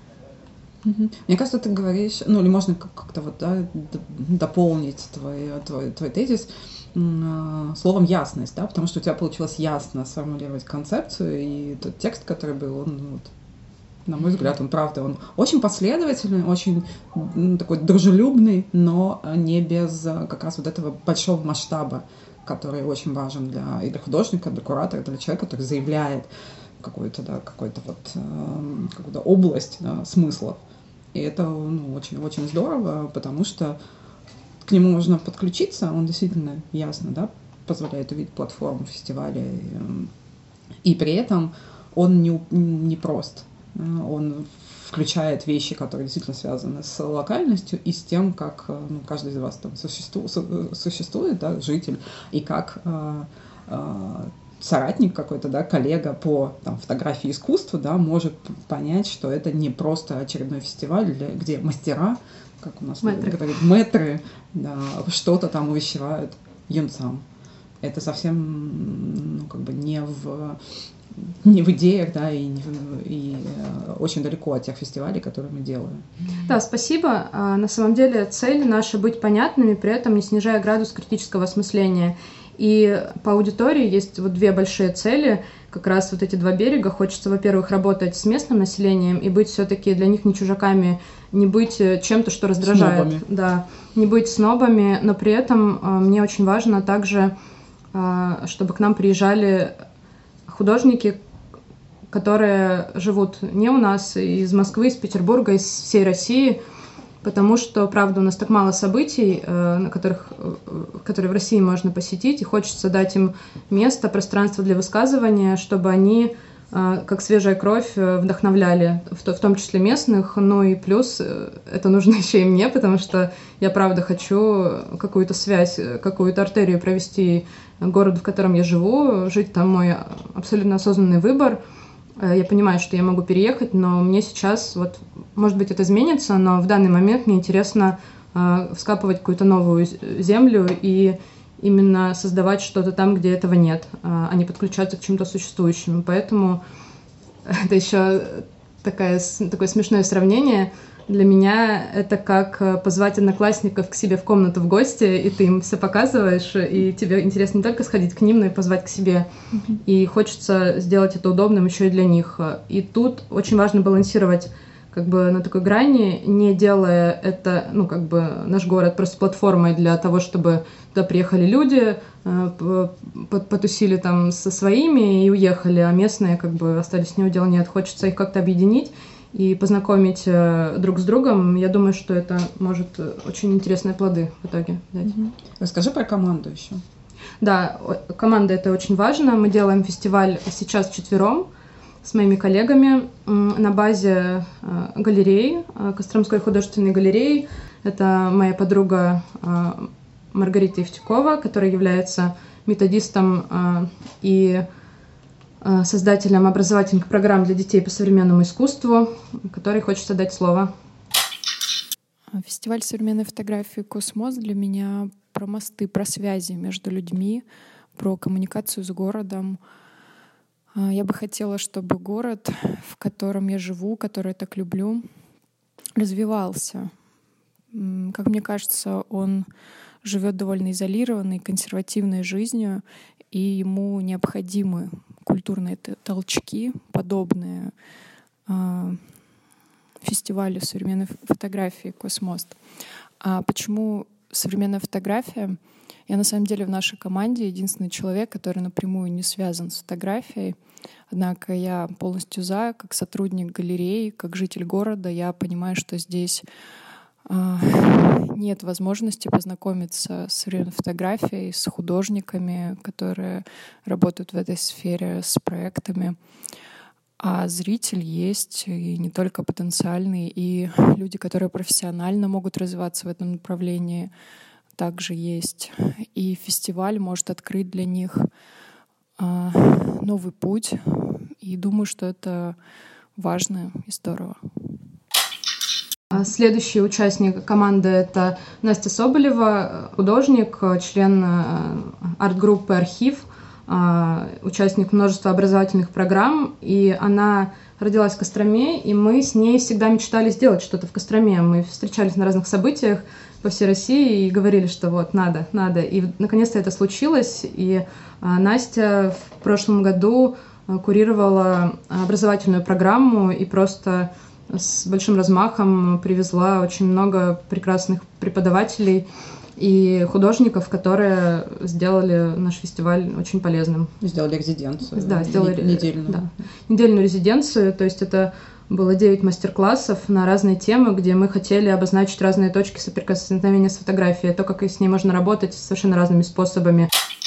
Мне кажется, ты говоришь, ну или можно как-то вот, да, дополнить твой, твой, твой тезис словом ясность, да, потому что у тебя получилось ясно сформулировать концепцию, и тот текст, который был, он вот На мой взгляд, он, правда, он очень последовательный, очень ну, такой дружелюбный, но не без как раз вот этого большого масштаба, который очень важен для, и для художника, для куратора, для человека, который заявляет какую-то, да, какую-то вот, э, какую-то область, да, смыслов. И это ну, очень-очень здорово, потому что к нему можно подключиться, он действительно ясно, да, позволяет увидеть платформу фестиваля, и, и при этом он не, не прост. Он включает вещи, которые действительно связаны с локальностью и с тем, как ну, каждый из вас там существует, существует да, житель, и как э, э, соратник какой-то, да, коллега по там, фотографии искусства, да, может понять, что это не просто очередной фестиваль, где мастера, как у нас говорят, мэтры, да, что-то там увещевают юнцам. Это совсем ну, как бы не в... не в идеях, да, и, не в, и э, очень далеко от тех фестивалей, которые мы делаем. Да, спасибо. На самом деле цель наша быть понятными, при этом не снижая градус критического осмысления. И по аудитории есть вот две большие цели, как раз вот эти два берега. Хочется, во-первых, работать с местным населением и быть все-таки для них не чужаками, не быть чем-то, что раздражает. Снобами. Да, не быть снобами, но при этом мне очень важно также, чтобы к нам приезжали художники, которые живут не у нас, из Москвы, из Петербурга, из всей России, потому что, правда, у нас так мало событий, на которых, которые в России можно посетить, и хочется дать им место, пространство для высказывания, чтобы они, как свежая кровь, вдохновляли, в том числе местных, ну и плюс это нужно еще и мне, потому что я, правда, хочу какую-то связь, какую-то артерию провести городу, в котором я живу, жить там мой абсолютно осознанный выбор. Я понимаю, что я могу переехать, но мне сейчас, вот, может быть, это изменится, но в данный момент мне интересно э, вскапывать какую-то новую землю и именно создавать что-то там, где этого нет, э, а не подключаться к чему-то существующему. Поэтому это еще такая, такое смешное сравнение. Для меня это как позвать одноклассников к себе в комнату в гости, и ты им все показываешь, и тебе интересно не только сходить к ним, но и позвать к себе. Mm-hmm. И хочется сделать это удобным еще и для них. И тут очень важно балансировать как бы на такой грани, не делая это, ну, как бы наш город просто платформой для того, чтобы туда приехали люди, потусили там со своими и уехали, а местные как бы остались ни у дела нет. Хочется их как-то объединить и познакомить э, друг с другом. Я думаю, что это может очень интересные плоды в итоге дать. Mm-hmm. Расскажи про команду еще. Да, команда — это очень важно. Мы делаем фестиваль сейчас вчетвером с моими коллегами на базе э, галереи, э, Костромской художественной галереи. Это моя подруга э, Маргарита Евтюкова, которая является методистом э, и создателем образовательных программ для детей по современному искусству, которой хочется дать слово. Фестиваль современной фотографии «Космос» для меня про мосты, про связи между людьми, про коммуникацию с городом. Я бы хотела, чтобы город, в котором я живу, который я так люблю, развивался. Как мне кажется, он живет довольно изолированной, консервативной жизнью, и ему необходимы культурные толчки, подобные э, фестивалю современной фотографии «Космос». А почему современная фотография? Я на самом деле в нашей команде единственный человек, который напрямую не связан с фотографией. Однако я полностью за, как сотрудник галереи, как житель города, я понимаю, что здесь э, нет возможности познакомиться с современной фотографией, с художниками, которые работают в этой сфере, с проектами. А зритель есть и не только потенциальный, и люди, которые профессионально могут развиваться в этом направлении, также есть. И фестиваль может открыть для них э, новый путь. И думаю, что это важно и здорово. Следующий участник команды — это Настя Соболева, художник, член арт-группы «Архив», участник множества образовательных программ. И она родилась в Костроме, и мы с ней всегда мечтали сделать что-то в Костроме. Мы встречались на разных событиях по всей России и говорили, что вот надо, надо. И наконец-то это случилось. И Настя в прошлом году курировала образовательную программу и просто с большим размахом привезла очень много прекрасных преподавателей и художников, которые сделали наш фестиваль очень полезным. Сделали резиденцию. Да, сделали недельную. Да, недельную резиденцию, то есть это было девять мастер-классов на разные темы, где мы хотели обозначить разные точки соприкосновения с фотографией, то, как с ней можно работать совершенно разными способами.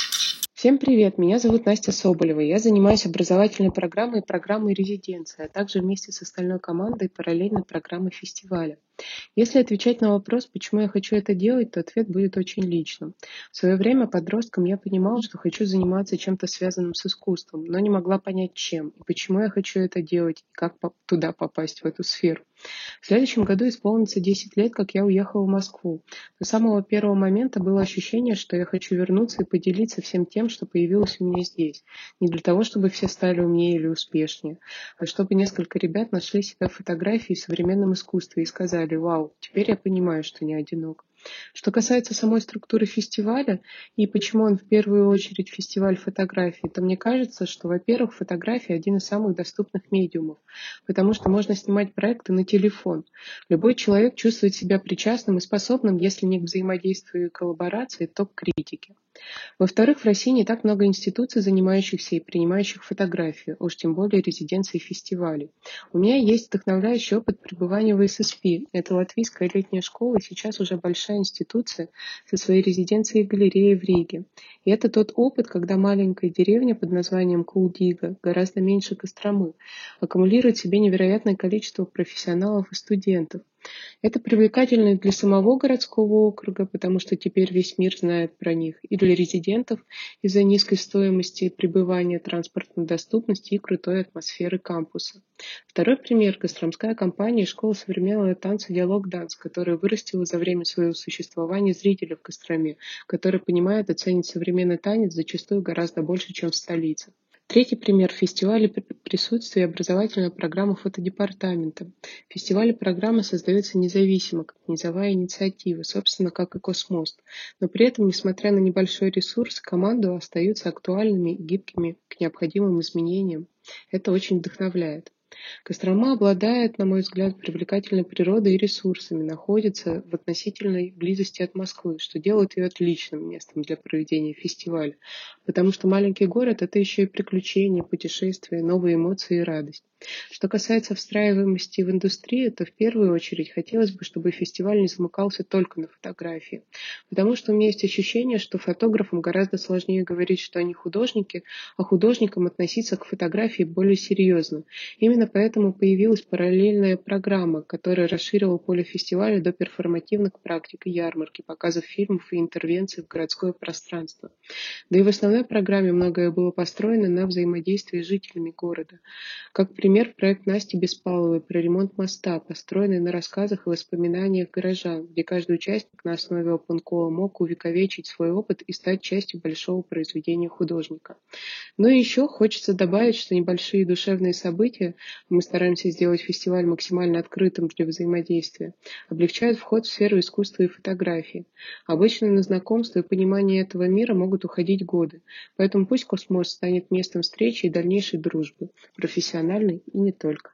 Всем привет, меня зовут Настя Соболева, я занимаюсь образовательной программой и программой резиденции, а также вместе с остальной командой параллельно программой фестиваля. Если отвечать на вопрос, почему я хочу это делать, то ответ будет очень личным. В свое время подростком я понимала, что хочу заниматься чем-то связанным с искусством, но не могла понять чем и почему я хочу это делать и как туда попасть, в эту сферу. В следующем году исполнится десять лет, как я уехала в Москву. До самого первого момента было ощущение, что я хочу вернуться и поделиться всем тем, что появилось у меня здесь. Не для того, чтобы все стали умнее или успешнее, а чтобы несколько ребят нашли себя в фотографии и современном искусстве и сказали: «Вау, теперь я понимаю, что не одинок». Что касается самой структуры фестиваля и почему он в первую очередь фестиваль фотографии, то мне кажется, что, во-первых, фотография один из самых доступных медиумов, потому что можно снимать проекты на телефон. Любой человек чувствует себя причастным и способным, если не к взаимодействию и коллаборации, то к критике. Во-вторых, в России не так много институций, занимающихся и принимающих фотографию, уж тем более резиденций фестивалей. У меня есть вдохновляющий опыт пребывания в эс эс пи. Это латвийская летняя школа, и сейчас уже большая институция со своей резиденцией и галереей в Риге. И это тот опыт, когда маленькая деревня под названием Кулдига, гораздо меньше Костромы, аккумулирует в себе невероятное количество профессионалов и студентов. Это привлекательно для самого городского округа, потому что теперь весь мир знает про них, и для резидентов из-за низкой стоимости пребывания, транспортной доступности и крутой атмосферы кампуса. Второй пример – костромская компания и школа современного танца «Диалог Данс», которая вырастила за время своего существования зрителя в Костроме, который понимает и ценит современный танец зачастую гораздо больше, чем в столице. Третий пример – фестиваль присутствия образовательной программы фотодепартамента. Фестиваль и программа создаются независимо, как низовая инициатива, собственно, как и Космост. Но при этом, несмотря на небольшой ресурс, команды остаются актуальными и гибкими к необходимым изменениям. Это очень вдохновляет. Кострома обладает, на мой взгляд, привлекательной природой и ресурсами, находится в относительной близости от Москвы, что делает ее отличным местом для проведения фестиваля, потому что маленький город – это еще и приключения, путешествия, новые эмоции и радость. Что касается встраиваемости в индустрию, то в первую очередь хотелось бы, чтобы фестиваль не замыкался только на фотографии, потому что у меня есть ощущение, что фотографам гораздо сложнее говорить, что они художники, а художникам относиться к фотографии более серьезно. Именно поэтому появилась параллельная программа, которая расширила поле фестиваля до перформативных практик и ярмарки, показов фильмов и интервенций в городское пространство. Да и в основной программе многое было построено на взаимодействии с жителями города. Как пример, проект Насти Беспаловой про ремонт моста, построенный на рассказах и воспоминаниях горожан, где каждый участник на основе опенкола мог увековечить свой опыт и стать частью большого произведения художника. Ну и еще хочется добавить, что небольшие душевные события, мы стараемся сделать фестиваль максимально открытым для взаимодействия, облегчают вход в сферу искусства и фотографии. Обычно на знакомство и понимание этого мира могут уходить годы, поэтому пусть Космос станет местом встречи и дальнейшей дружбы, профессиональной и не только.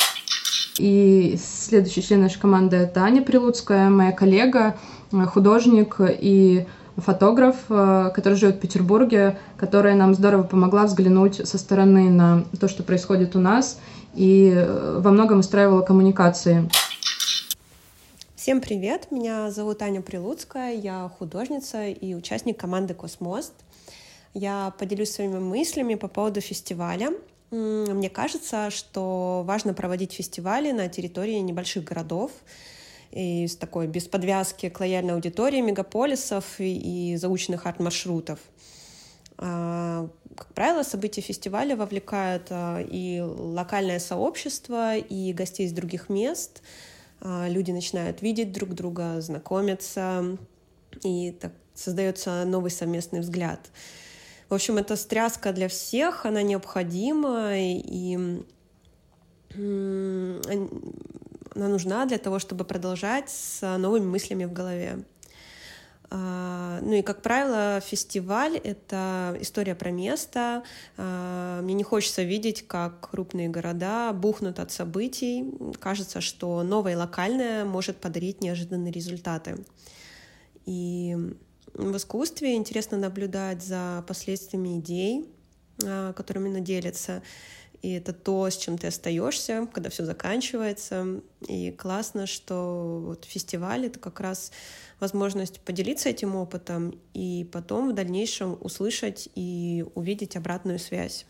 И следующий член нашей команды – это Аня Прилуцкая, моя коллега, художник и фотограф, который живет в Петербурге, которая нам здорово помогла взглянуть со стороны на то, что происходит у нас, и во многом устраивала коммуникации. Всем привет, меня зовут Аня Прилуцкая, я художница и участник команды «Космост». Я поделюсь своими мыслями по поводу фестиваля. Мне кажется, что важно проводить фестивали на территории небольших городов, и с такой, без подвязки к лояльной аудитории мегаполисов и, и заученных арт-маршрутов. Как правило, события фестиваля вовлекают и локальное сообщество, и гостей из других мест. Люди начинают видеть друг друга, знакомиться, и так создается новый совместный взгляд. В общем, это стряска для всех, она необходима, и она нужна для того, чтобы продолжать с новыми мыслями в голове. Ну и, как правило, фестиваль — это история про место. Мне не хочется видеть, как крупные города бухнут от событий. Кажется, что новое и локальное может подарить неожиданные результаты. И в искусстве интересно наблюдать за последствиями идей, которыми оно делится. И это то, с чем ты остаешься, когда все заканчивается. И классно, что вот фестиваль — это как раз возможность поделиться этим опытом и потом в дальнейшем услышать и увидеть обратную связь.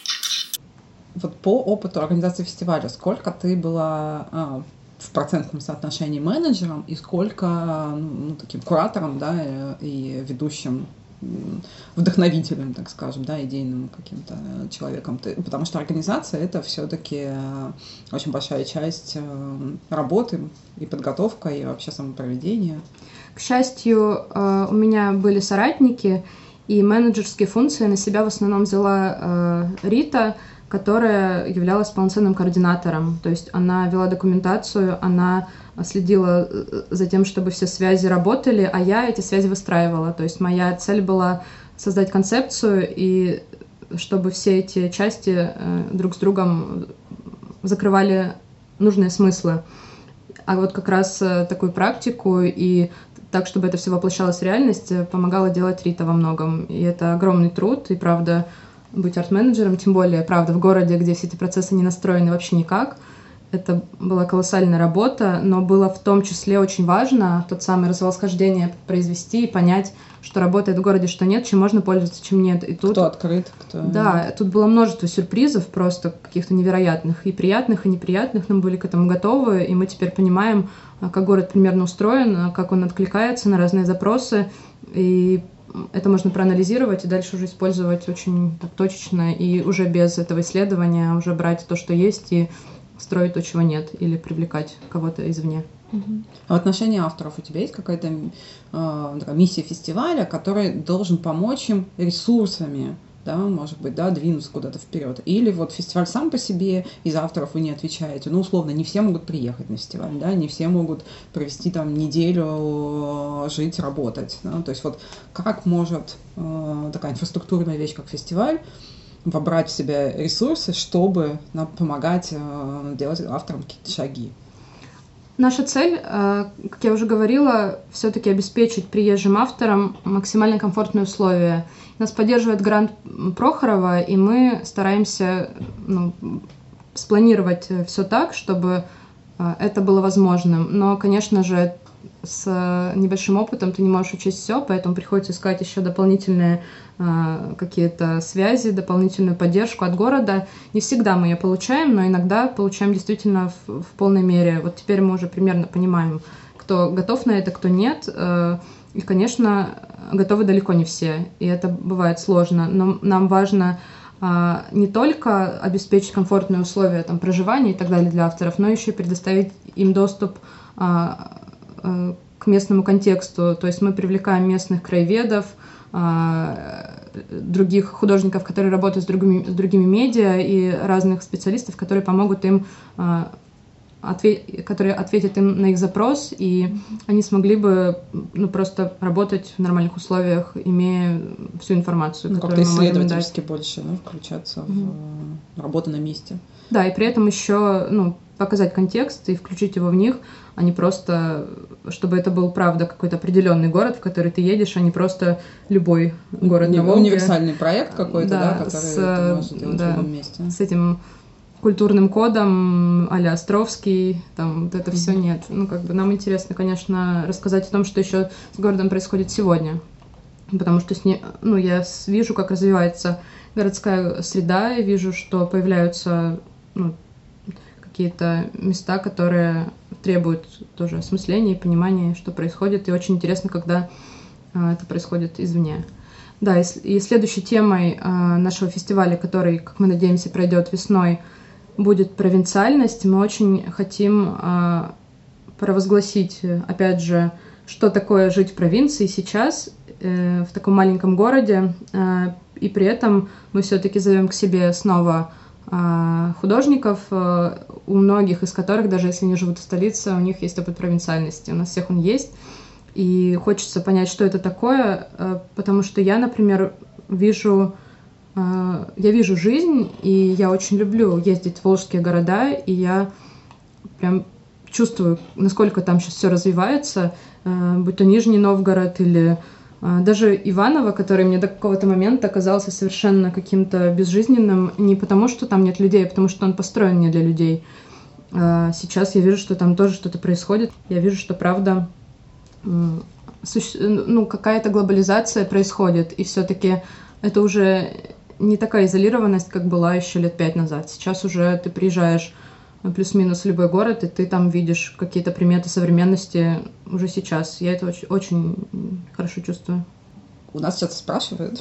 Вот по опыту организации фестиваля, сколько ты была а, в процентном соотношении менеджером и сколько ну, таким куратором, да, и ведущим, вдохновителем, так скажем, да, идейным каким-то человеком. Потому что организация — это все-таки очень большая часть работы и подготовка, и вообще самопроведение. К счастью, у меня были соратники, и менеджерские функции на себя в основном взяла Рита, которая являлась полноценным координатором. То есть она вела документацию, она следила за тем, чтобы все связи работали, а я эти связи выстраивала. То есть моя цель была создать концепцию, и чтобы все эти части друг с другом закрывали нужные смыслы. А вот как раз такую практику и так, чтобы это все воплощалось в реальность, помогала делать Рита во многом. И это огромный труд, и правда, быть арт-менеджером, тем более, правда, в городе, где все эти процессы не настроены вообще никак. Это была колоссальная работа, но было в том числе очень важно тот самый развосхождение произвести и понять, что работает в городе, что нет, чем можно пользоваться, чем нет. И тут, кто открыт, кто... Да, тут было множество сюрпризов просто каких-то невероятных, и приятных, и неприятных. Мы были к этому готовы, и мы теперь понимаем, как город примерно устроен, как он откликается на разные запросы, и это можно проанализировать и дальше уже использовать очень так, точечно, и уже без этого исследования уже брать то, что есть, и строить то, чего нет, или привлекать кого-то извне. А в отношении авторов у тебя есть какая-то э, такая миссия фестиваля, который должен помочь им ресурсами, да, может быть, да, двинуться куда-то вперед? Или вот фестиваль сам по себе, из авторов вы не отвечаете? Ну, условно, не все могут приехать на фестиваль, да, не все могут провести там неделю, жить, работать, да? То есть вот как может э, такая инфраструктурная вещь, как фестиваль, вобрать в себя ресурсы, чтобы нам помогать э, делать авторам какие-то шаги? Наша цель, как я уже говорила, все-таки обеспечить приезжим авторам максимально комфортные условия. Нас поддерживает грант Прохорова, и мы стараемся ну, спланировать все так, чтобы это было возможным. Но, конечно же, с небольшим опытом ты не можешь учесть все, поэтому приходится искать еще дополнительные э, какие-то связи, дополнительную поддержку от города. Не всегда мы ее получаем, но иногда получаем действительно в, в полной мере. Вот теперь мы уже примерно понимаем, кто готов на это, кто нет. Э, и, конечно, готовы далеко не все, и это бывает сложно. Но нам важно э, не только обеспечить комфортные условия там, проживания и так далее для авторов, но еще и предоставить им доступ э, к местному контексту. То есть мы привлекаем местных краеведов, других художников, которые работают с другими, с другими медиа, и разных специалистов, которые помогут им, которые ответят им на их запрос, и они смогли бы ну, просто работать в нормальных условиях, имея всю информацию, ну, которую мы можем дать. Как-то исследовательски больше, ну, включаться mm-hmm. в работу на месте. Да, и при этом еще ну, показать контекст и включить его в них, а не просто, чтобы это был, правда, какой-то определенный город, в который ты едешь, а не просто любой город не, на Волге. Универсальный проект какой-то, да, да который с, ты можешь делать да, в любом месте. С этим культурным кодом а-ля Островский, там вот это mm-hmm. все нет. Ну, как бы нам интересно, конечно, рассказать о том, что еще с городом происходит сегодня. Потому что с не... ну, я вижу, как развивается городская среда, и вижу, что появляются ну, какие-то места, которые требуют тоже осмысления и понимания, что происходит. И очень интересно, когда а, это происходит извне. Да, и, и следующей темой а, нашего фестиваля, который, как мы надеемся, пройдет весной, будет провинциальность. Мы очень хотим а, провозгласить, опять же, что такое жить в провинции сейчас, э, в таком маленьком городе. Э, и при этом мы все-таки зовем к себе снова художников, у многих из которых, даже если они живут в столице, у них есть опыт провинциальности. У нас всех он есть. и хочется понять, что это такое, потому что я, например, вижу, я вижу жизнь, и я очень люблю ездить в волжские города, и я прям чувствую, насколько там сейчас все развивается, будь то Нижний Новгород или даже Иваново, который мне до какого-то момента казался совершенно каким-то безжизненным, не потому что там нет людей, а потому что он построен не для людей. Сейчас я вижу, что там тоже что-то происходит. Я вижу, что правда, ну, какая-то глобализация происходит, и все-таки это уже не такая изолированность, как была еще лет пять назад. Сейчас уже ты приезжаешь плюс-минус в любой город, и ты там видишь какие-то приметы современности уже сейчас. Я это очень, очень хорошо чувствую. У нас часто спрашивают,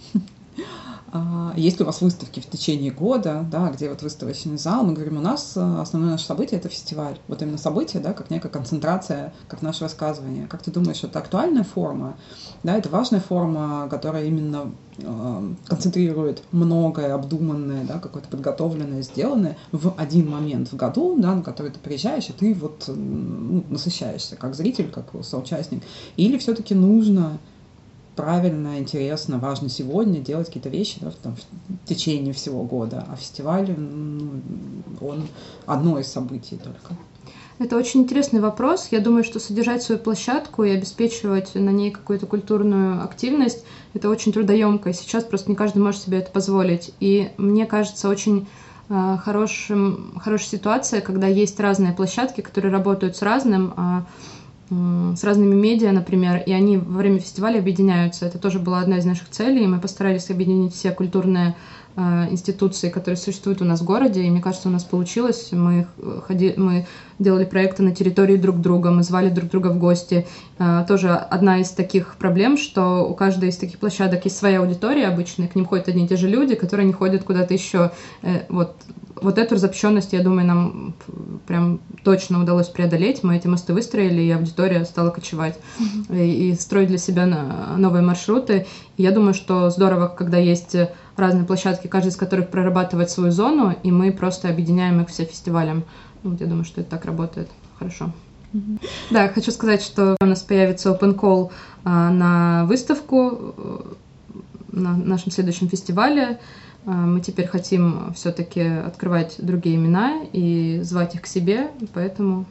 есть ли у вас выставки в течение года, да, где вот выставочный зал. Мы говорим, у нас основное наше событие — это фестиваль. Вот именно событие, да, как некая концентрация, как наше высказывание. Как ты думаешь, это актуальная форма? Да, это важная форма, которая именно э, концентрирует многое обдуманное, да, какое-то подготовленное, сделанное в один момент в году, да, на который ты приезжаешь, и ты вот ну, насыщаешься как зритель, как соучастник. Или все-таки нужно правильно, интересно, важно сегодня делать какие-то вещи, да, там, в течение всего года, а фестиваль, ну, он одно из событий только. Это очень интересный вопрос. Я думаю, что содержать свою площадку и обеспечивать на ней какую-то культурную активность — это очень трудоемко, и сейчас просто не каждый может себе это позволить. И мне кажется, очень э, хорошим, хорошая ситуация, когда есть разные площадки, которые работают с разным, э, с разными медиа, например, и они во время фестиваля объединяются. Это тоже была одна из наших целей, и мы постарались объединить все культурные э, институции, которые существуют у нас в городе, и мне кажется, у нас получилось. Мы, ходи, мы делали проекты на территории друг друга, мы звали друг друга в гости. Э, тоже одна из таких проблем, что у каждой из таких площадок есть своя аудитория обычно, к ним ходят одни и те же люди, которые не ходят куда-то еще. Э, вот. Вот эту разобщенность, я думаю, нам прям точно удалось преодолеть. Мы эти мосты выстроили, и аудитория стала кочевать mm-hmm. и, и строить для себя новые маршруты. И я думаю, что здорово, когда есть разные площадки, каждая из которых прорабатывает свою зону, и мы просто объединяем их все фестивалем. Вот я думаю, что это так работает хорошо. Mm-hmm. Да, хочу сказать, что у нас появится open call а, на выставку на нашем следующем фестивале. Мы теперь хотим все-таки открывать другие имена и звать их к себе, поэтому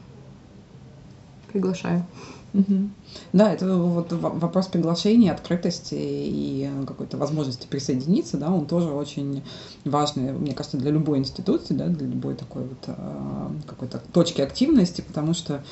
приглашаю. Угу. Да, это вот вопрос приглашения, открытости и какой-то возможности присоединиться, да, он тоже очень важный, мне кажется, для любой институции, да, для любой такой вот какой-то точки активности, потому что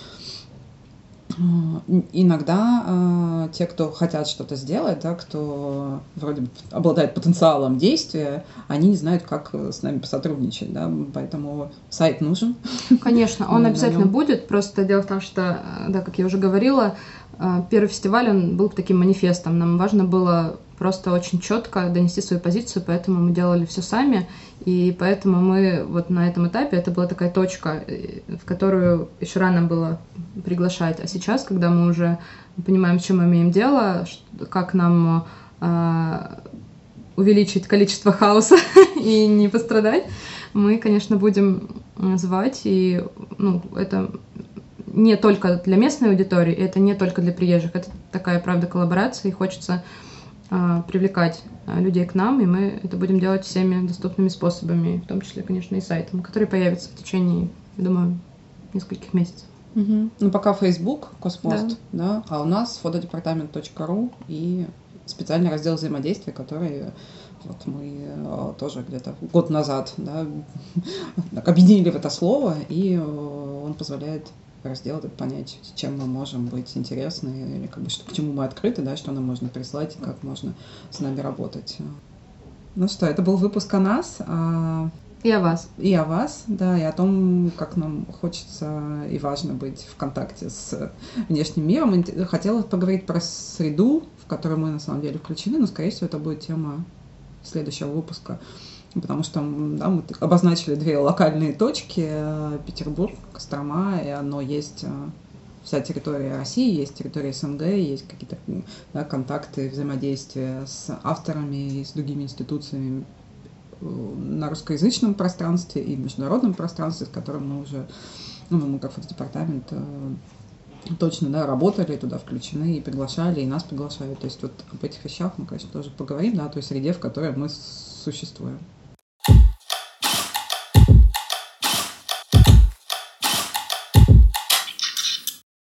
иногда э, те, кто хотят что-то сделать, да, кто вроде бы обладает потенциалом действия, они не знают, как с нами посотрудничать, да, поэтому сайт нужен. Конечно, он обязательно будет, просто дело в том, что, да, как я уже говорила, первый фестиваль, он был таким манифестом, нам важно было просто очень четко донести свою позицию, поэтому мы делали все сами, и поэтому мы вот на этом этапе, это была такая точка, в которую еще рано было приглашать, а сейчас, когда мы уже понимаем, с чем мы имеем дело, как нам э, увеличить количество хаоса и не пострадать, мы, конечно, будем звать, и ну, это не только для местной аудитории, это не только для приезжих, это такая, правда, коллаборация, и хочется привлекать людей к нам, и мы это будем делать всеми доступными способами, в том числе, конечно, и сайтом, который появится в течение, я думаю, нескольких месяцев. Угу. Ну, пока Facebook, Космост, да. Да, а у нас фотодепартамент точка ру и специальный раздел взаимодействия, который вот мы тоже где-то год назад, да, объединили в это слово, и он позволяет раздел этот понять, чем мы можем быть интересны, или как бы, что, к чему мы открыты, да, что нам можно прислать, и как можно с нами работать. Ну что, это был выпуск о нас. И о вас. И о вас, да, и о том, как нам хочется и важно быть в контакте с внешним миром. Хотела поговорить про среду, в которую мы на самом деле включены, но, скорее всего, это будет тема следующего выпуска. Потому что да, мы обозначили две локальные точки, Петербург, Кострома, и оно есть вся территория России, есть территория СНГ, есть какие-то да, контакты, взаимодействия с авторами и с другими институциями на русскоязычном пространстве и в международном пространстве, с которым мы уже, ну, мы как фотодепартамент точно, да, работали, туда включены и приглашали, и нас приглашают. То есть вот об этих вещах мы, конечно, тоже поговорим, да, о той среде, в которой мы существуем.